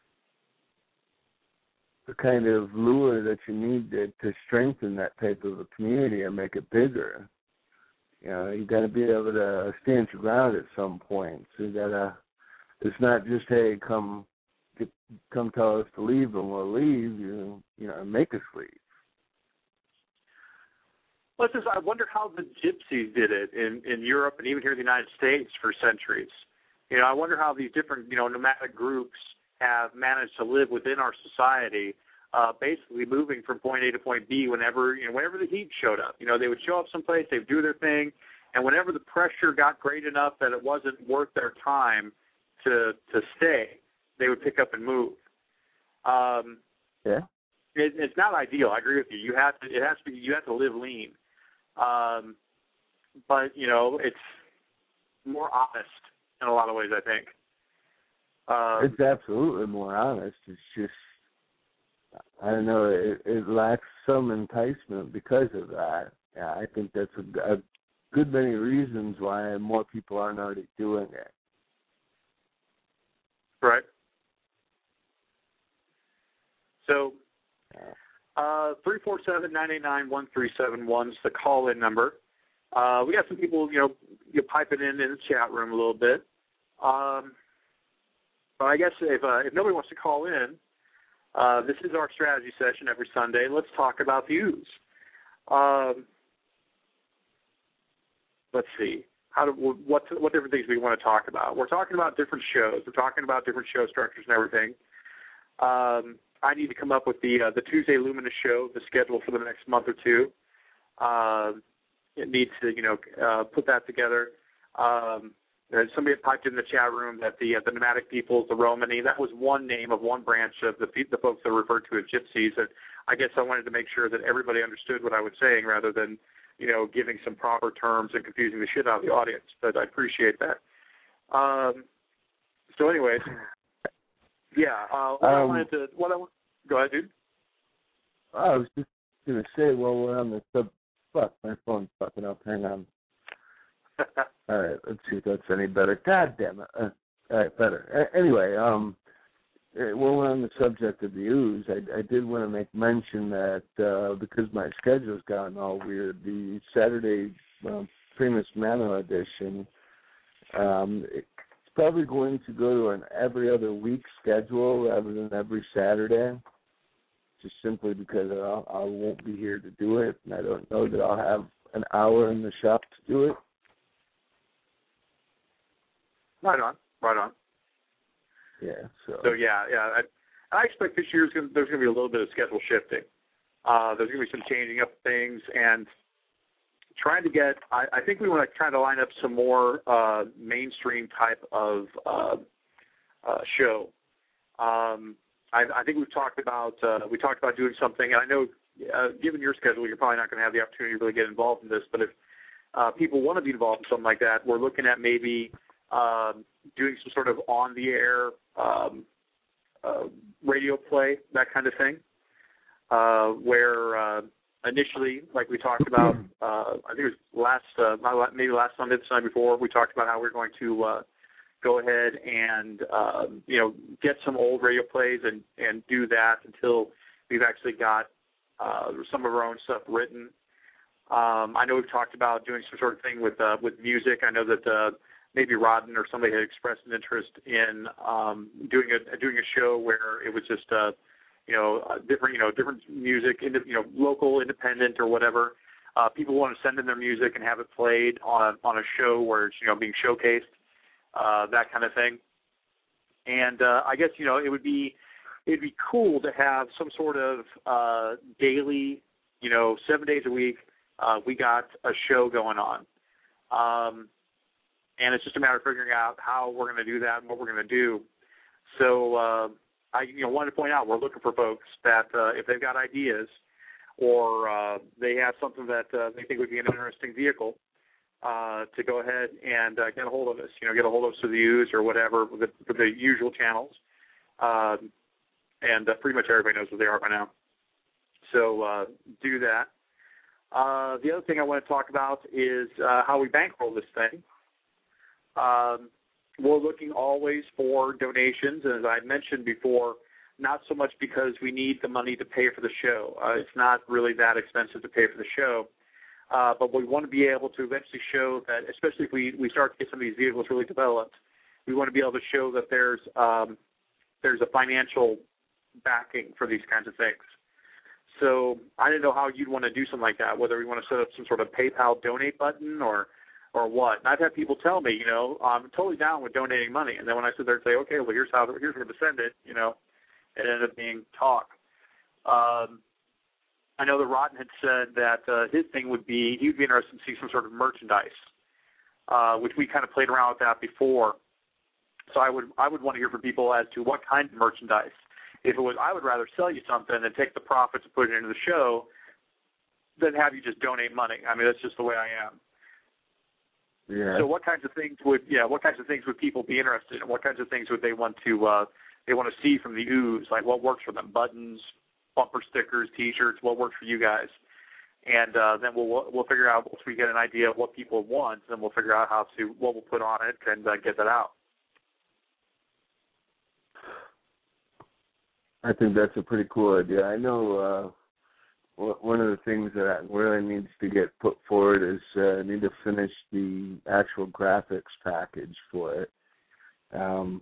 the kind of lure that you need to, to strengthen that type of a community and make it bigger. You know, you got to be able to stand your ground at some point. So you got to. It's not just, hey, come, get, come tell us to leave and we'll leave. You, you know, make us leave. Well, just, I wonder how the gypsies did it in, in Europe and even here in the United States for centuries. You know, I wonder how these different, you know, nomadic groups have managed to live within our society, uh, basically moving from point A to point B whenever, you know, whenever the heat showed up. You know, they would show up someplace, they would do their thing, and whenever the pressure got great enough that it wasn't worth their time to to stay, they would pick up and move. Um, yeah, it, it's not ideal. I agree with you. You have to. It has to be. You have to live lean. Um, but you know, it's more honest in a lot of ways, I think. Um, it's absolutely more honest. It's just, I don't know, it, it lacks some enticement because of that. Yeah, I think that's a, a good many reasons why more people aren't already doing it. Right. So, uh, three four seven, nine eight nine, one three seven one is the call-in number. Uh, we got some people, you know, you piping in in the chat room a little bit. Um, but I guess if uh, if nobody wants to call in, uh, this is our strategy session every Sunday. Let's talk about views. Um, let's see. How do, what what different things we want to talk about? We're talking about different shows. We're talking about different show structures and everything. Um, I need to come up with the uh, the Tuesday Luminous show, the schedule for the next month or two. Uh, it needs to, you know, uh, put that together. Um, somebody had piped in the chat room that the uh, the nomadic peoples, the Romani, that was one name of one branch of the the folks that are referred to as gypsies. And I guess I wanted to make sure that everybody understood what I was saying rather than, you know, giving some proper terms and confusing the shit out of the audience. But I appreciate that. Um, so, anyways, yeah. Uh, what um, I wanted to, what I go ahead, dude. I was just gonna say, while we're on the sub, fuck, my phone's fucking up. Hang on. All right, let's see if that's any better. God damn it. Uh, all right, better. Uh, anyway, um, while we're on the subject of the ooze, I, I did want to make mention that uh, because my schedule's gotten all weird, the Saturday uh, Primus Mano edition, um, it's probably going to go to an every other week schedule rather than every Saturday, just simply because I'll, I won't be here to do it, and I don't know that I'll have an hour in the shop to do it. Right on, right on. Yeah. So. So yeah, yeah. I, I expect this year's gonna, there's going to be a little bit of schedule shifting. Uh, there's going to be some changing up things and trying to get. I, I think we want to try to line up some more uh, mainstream type of uh, uh, show. Um, I, I think we've talked about uh, we talked about doing something. And I know, uh, given your schedule, you're probably not going to have the opportunity to really get involved in this. But if uh, people want to be involved in something like that, we're looking at maybe. Um, doing some sort of on-the-air um, uh, radio play, that kind of thing, uh, where uh, initially, like we talked about, uh, I think it was last, uh, maybe last Sunday, the Sunday before, we talked about how we're going to uh, go ahead and, uh, you know, get some old radio plays and, and do that until we've actually got uh, some of our own stuff written. Um, I know we've talked about doing some sort of thing with uh, with music. I know that uh, maybe Rodden or somebody had expressed an interest in um, doing a doing a show where it was just uh, you know different you know different music, you know local, independent or whatever. Uh, people want to send in their music and have it played on a, on a show where it's you know being showcased, uh, that kind of thing. And uh, I guess you know it would be it'd be cool to have some sort of uh, daily, you know, seven days a week. Uh, we got a show going on. Um, and it's just a matter of figuring out how we're going to do that and what we're going to do. So uh, I you know, wanted to point out we're looking for folks that uh, if they've got ideas or uh, they have something that uh, they think would be an interesting vehicle, uh, to go ahead and uh, get a hold of us. You know, get a hold of us through the Ooze or whatever, with the, with the usual channels. Um, and uh, pretty much everybody knows what they are by now. So uh, do that. Uh, the other thing I want to talk about is uh, how we bankroll this thing. Um, we're looking always for donations, and as I mentioned before, not so much because we need the money to pay for the show. Uh, it's not really that expensive to pay for the show, uh, but we want to be able to eventually show that, especially if we, we start to get some of these vehicles really developed, we want to be able to show that there's um, there's a financial backing for these kinds of things. So I didn't know how you'd want to do something like that, whether we want to set up some sort of PayPal donate button or or what. And I've had people tell me, you know, I'm totally down with donating money. And then when I sit there and say, okay, well, here's how, here's where to send it, you know, it ended up being talk. Um, I know that Rodden had said that uh, his thing would be, he would be interested in seeing some sort of merchandise, uh, which we kind of played around with that before. So I would I would want to hear from people as to what kind of merchandise. If it was, I would rather sell you something and take the profits and put it into the show than have you just donate money. I mean, that's just the way I am. Yeah. So what kinds of things would, yeah, what kinds of things would people be interested in? What kinds of things would they want to, uh, they want to see from the Ooze? Like what works for them? Buttons, bumper stickers, T-shirts. What works for you guys? And uh, then we'll we'll figure out once we get an idea of what people want, then we'll figure out how to what we'll put on it and uh, get that out. I think that's a pretty cool idea. I know uh, one of the things that really needs to get put forward is uh, I need to finish the actual graphics package for it. Um,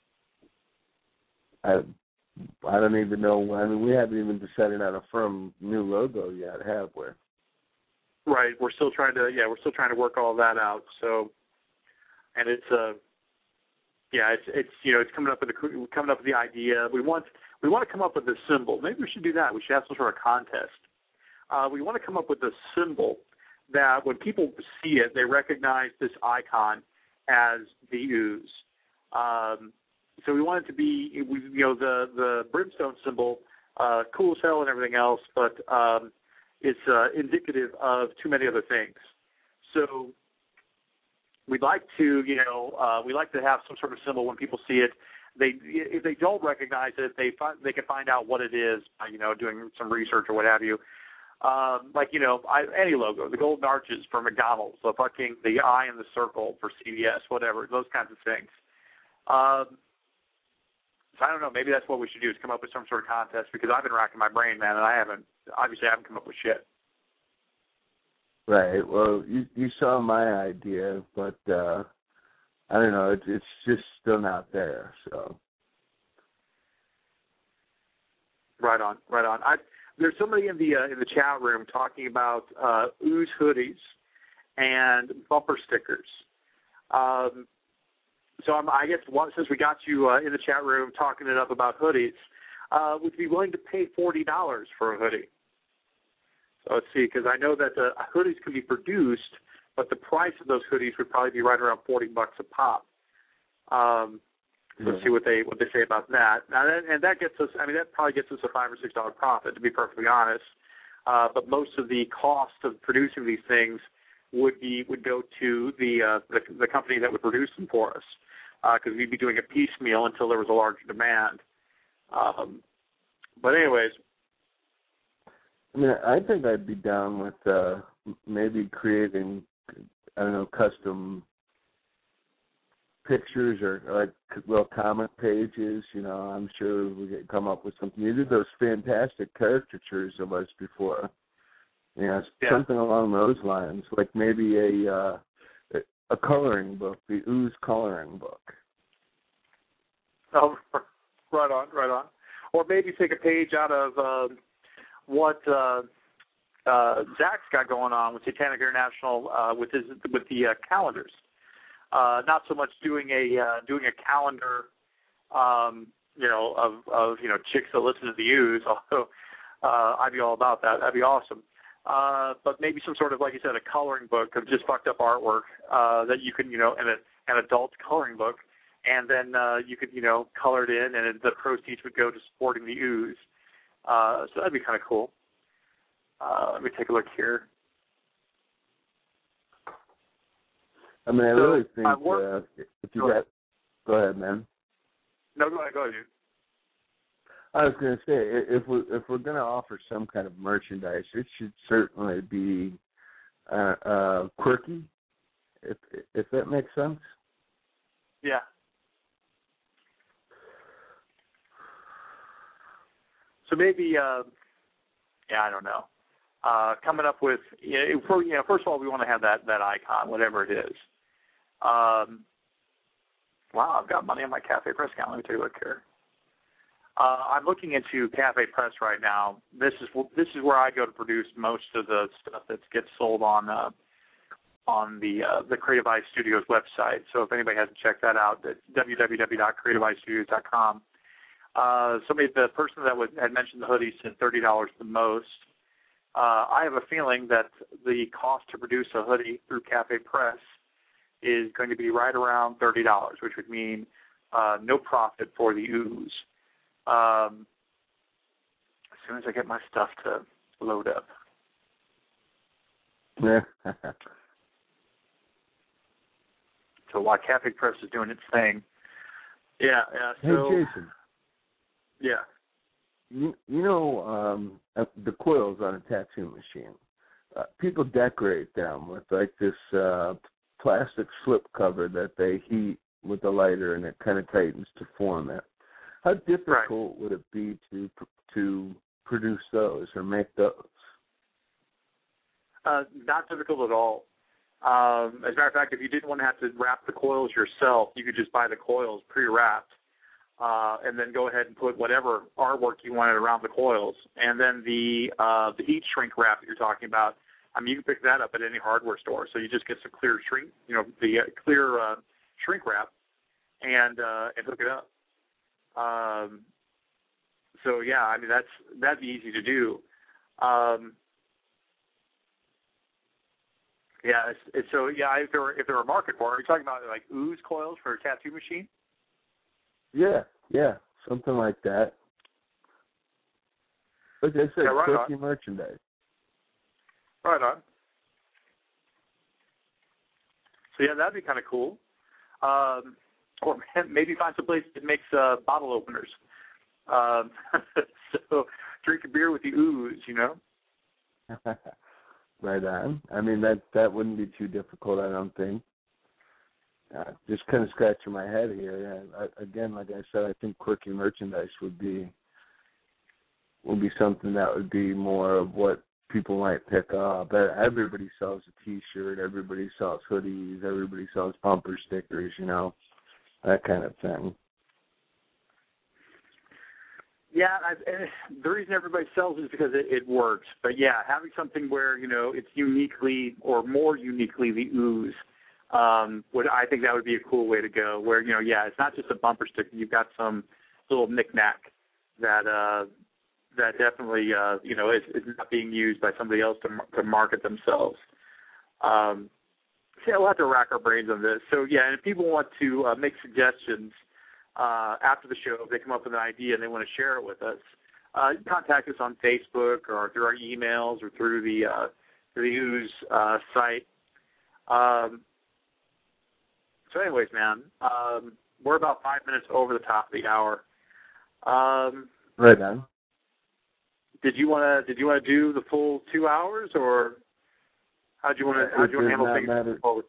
I I don't even know. I mean, we haven't even decided on a firm new logo yet, have we? Right. We're still trying to. Yeah, we're still trying to work all that out. So, and it's uh, yeah, it's it's you know, it's coming up with the coming up with the idea. We want. We want to come up with a symbol. Maybe we should do that. We should have some sort of contest. Uh, we want to come up with a symbol that when people see it, they recognize this icon as the Ooze. Um, so we want it to be, you know, the, the brimstone symbol, uh, cool as hell and everything else, but um, it's uh, indicative of too many other things. So we'd like to, you know, uh, we like to have some sort of symbol when people see it. They, if they don't recognize it, they find, they can find out what it is by, you know, doing some research or what have you. Um, like, you know, I, any logo, the golden arches for McDonald's, the fucking the eye in the circle for C V S, whatever, those kinds of things. Um, so I don't know. Maybe that's what we should do is come up with some sort of contest because I've been racking my brain, man, and I haven't obviously I haven't come up with shit. Right. Well, you you saw my idea, but. Uh... I don't know. It's it's just still not there. So. Right on, right on. I, there's somebody in the uh, in the chat room talking about uh, Ooze hoodies and bumper stickers. Um, so I'm, I guess one, since we got you uh, in the chat room talking it up about hoodies, uh, would you be willing to pay forty dollars for a hoodie? So let's see, because I know that the hoodies can be produced. But the price of those hoodies would probably be right around forty bucks a pop. Um, yeah. Let's see what they what they say about that. Now, that, and that gets us. I mean, that probably gets us a five or six dollar profit, to be perfectly honest. Uh, but most of the cost of producing these things would be would go to the uh, the, the company that would produce them for us, because uh, we'd be doing a piecemeal until there was a larger demand. Um, but anyways, I mean, I think I'd be down with uh, maybe creating. I don't know, custom pictures or, or like little comic pages. You know, I'm sure we could come up with something. You did those fantastic caricatures of us before. You know, yeah. something along those lines. Like maybe a uh, a coloring book, the Ooze coloring book. Oh, right on, right on. Or maybe take a page out of uh, what uh, uh, Zach's got going on with Satanic International uh, with his with the uh, calendars. Uh, not so much doing a uh, doing a calendar, um, you know, of, of you know chicks that listen to the Ooze. Although uh, I'd be all about that. That'd be awesome. Uh, but maybe some sort of, like you said, a coloring book of just fucked up artwork uh, that you can, you know, and a, an adult coloring book, and then uh, you could, you know, color it in, and the proceeds would go to supporting the Ooze. Uh, so that'd be kind of cool. Uh, let me take a look here. I mean, I so really think uh, if you go got, ahead. go ahead, man. No, go ahead, go ahead, dude. I was going to say, if we if we're going to offer some kind of merchandise, it should certainly be uh, uh, quirky, if if that makes sense. Yeah. So maybe, uh, yeah, I don't know. Uh, coming up with, you know, for, you know, first of all, we want to have that that icon, whatever it is. Um, wow, I've got money on my Cafe Press account. Let me take a look here. Uh, I'm looking into Cafe Press right now. This is this is where I go to produce most of the stuff that gets sold on uh, on the uh, the Creative Eye Studios website. So if anybody hasn't checked that out, it's w w w dot creative eye studios dot com. Uh, somebody, the person that was, had mentioned the hoodie said thirty dollars the most. Uh, I have a feeling that the cost to produce a hoodie through Cafe Press is going to be right around thirty dollars, which would mean uh, no profit for the Ooze. Um, as soon as I get my stuff to load up. Yeah. So while Cafe Press is doing its thing. Yeah, yeah. So, hey, Jason. Yeah. You, you know um, the coils on a tattoo machine. Uh, people decorate them with like this uh, plastic slip cover that they heat with a lighter, and it kind of tightens to form it. How difficult right. would it be to to produce those or make those? Uh, not difficult at all. Um, as a matter of fact, if you didn't want to have to wrap the coils yourself, you could just buy the coils pre-wrapped, uh, and then go ahead and put whatever artwork you wanted around the coils. And then the uh, the heat shrink wrap that you're talking about, I mean, you can pick that up at any hardware store. So you just get some clear shrink, you know, the uh, clear uh, shrink wrap, and uh, and hook it up. Um, so yeah, I mean that's that'd be easy to do. Um, yeah, it's, it's, so yeah, if there were, if there were a market for it, are you talking about like Ooze coils for a tattoo machine? Yeah, yeah, something like that. Like I said, yeah, right quirky on. merchandise. Right on. So yeah, that'd be kind of cool. Um, Or maybe find some place that makes uh, bottle openers. Um, so drink a beer with the Ooze, you know. Right on. I mean, that that wouldn't be too difficult, I don't think. Uh, just kind of scratching my head here. I, again, like I said, I think quirky merchandise would be would be something that would be more of what people might pick up. Everybody sells a T-shirt. Everybody sells hoodies. Everybody sells bumper stickers, you know. That kind of thing. Yeah, I, the reason everybody sells is because it, it works. But yeah, having something where, you know, it's uniquely or more uniquely the Ooze, um, would I think that would be a cool way to go. Where, you know, yeah, it's not just a bumper sticker. You've got some little knick-knack that uh, that definitely, uh, you know, is, is not being used by somebody else to to market themselves. Um, Yeah, we'll have to rack our brains on this. So, yeah, and if people want to uh, make suggestions uh, after the show, if they come up with an idea and they want to share it with us, uh, contact us on Facebook or through our emails or through the uh, through the Ooze uh, site. Um, so, anyways, man, um, we're about five minutes over the top of the hour. Um, right on. Did you want to did you want to do the full two hours or? How do you want to? How do you want to handle things matter. forward?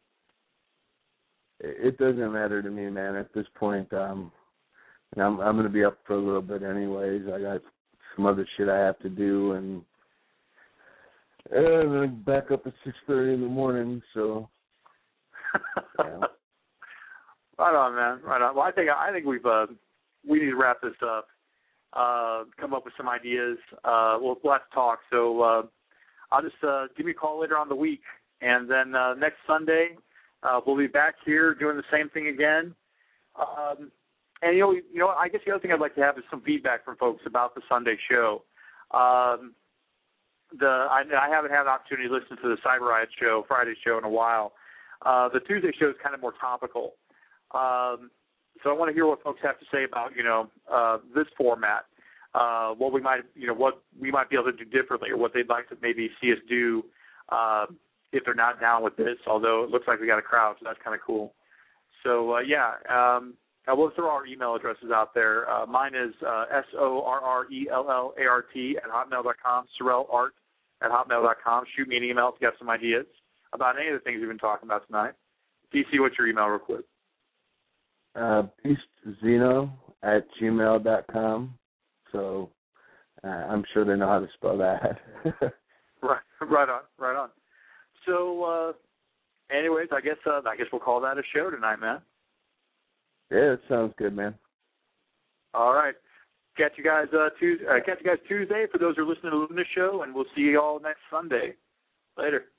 It doesn't matter to me, man. At this point, um, I'm I'm going to be up for a little bit, anyways. I got some other shit I have to do, and, and I'm back up at six thirty in the morning. So, Yeah. Right on, man. Right on. Well, I think I think we've uh, we need to wrap this up. Uh, come up with some ideas. Uh, we'll, we'll have to talk. So uh, I'll just uh, give me a call later on the week, and then uh, next Sunday uh, we'll be back here doing the same thing again. Um, and you know, you know, I guess the other thing I'd like to have is some feedback from folks about the Sunday show. Um, the I, I haven't had an opportunity to listen to the Cyber Riot show, Friday show, in a while. Uh, the Tuesday show is kind of more topical. Um, so I want to hear what folks have to say about, you know, uh, this format, uh, what we might, you know, what we might be able to do differently, or what they'd like to maybe see us do uh, if they're not down with this. Although it looks like we got a crowd, so that's kind of cool. So uh, yeah, um, we'll throw our email addresses out there. Uh, mine is uh, S O R R E L L A R T at hotmail dot com. Sorrell Art at hotmail dot com. Shoot me an email if you have some ideas about any of the things we've been talking about tonight. D C, what's your email real quick? Uh, beastzeno at gmail dot com. So uh, I'm sure they know how to spell that. right, right on, right on. So, uh, anyways, I guess uh, I guess we'll call that a show tonight, man. Yeah, it sounds good, man. All right, catch you guys uh, Tuesday. Uh, catch you guys Tuesday for those who are listening to the Luna Show, and we'll see you all next Sunday. Later.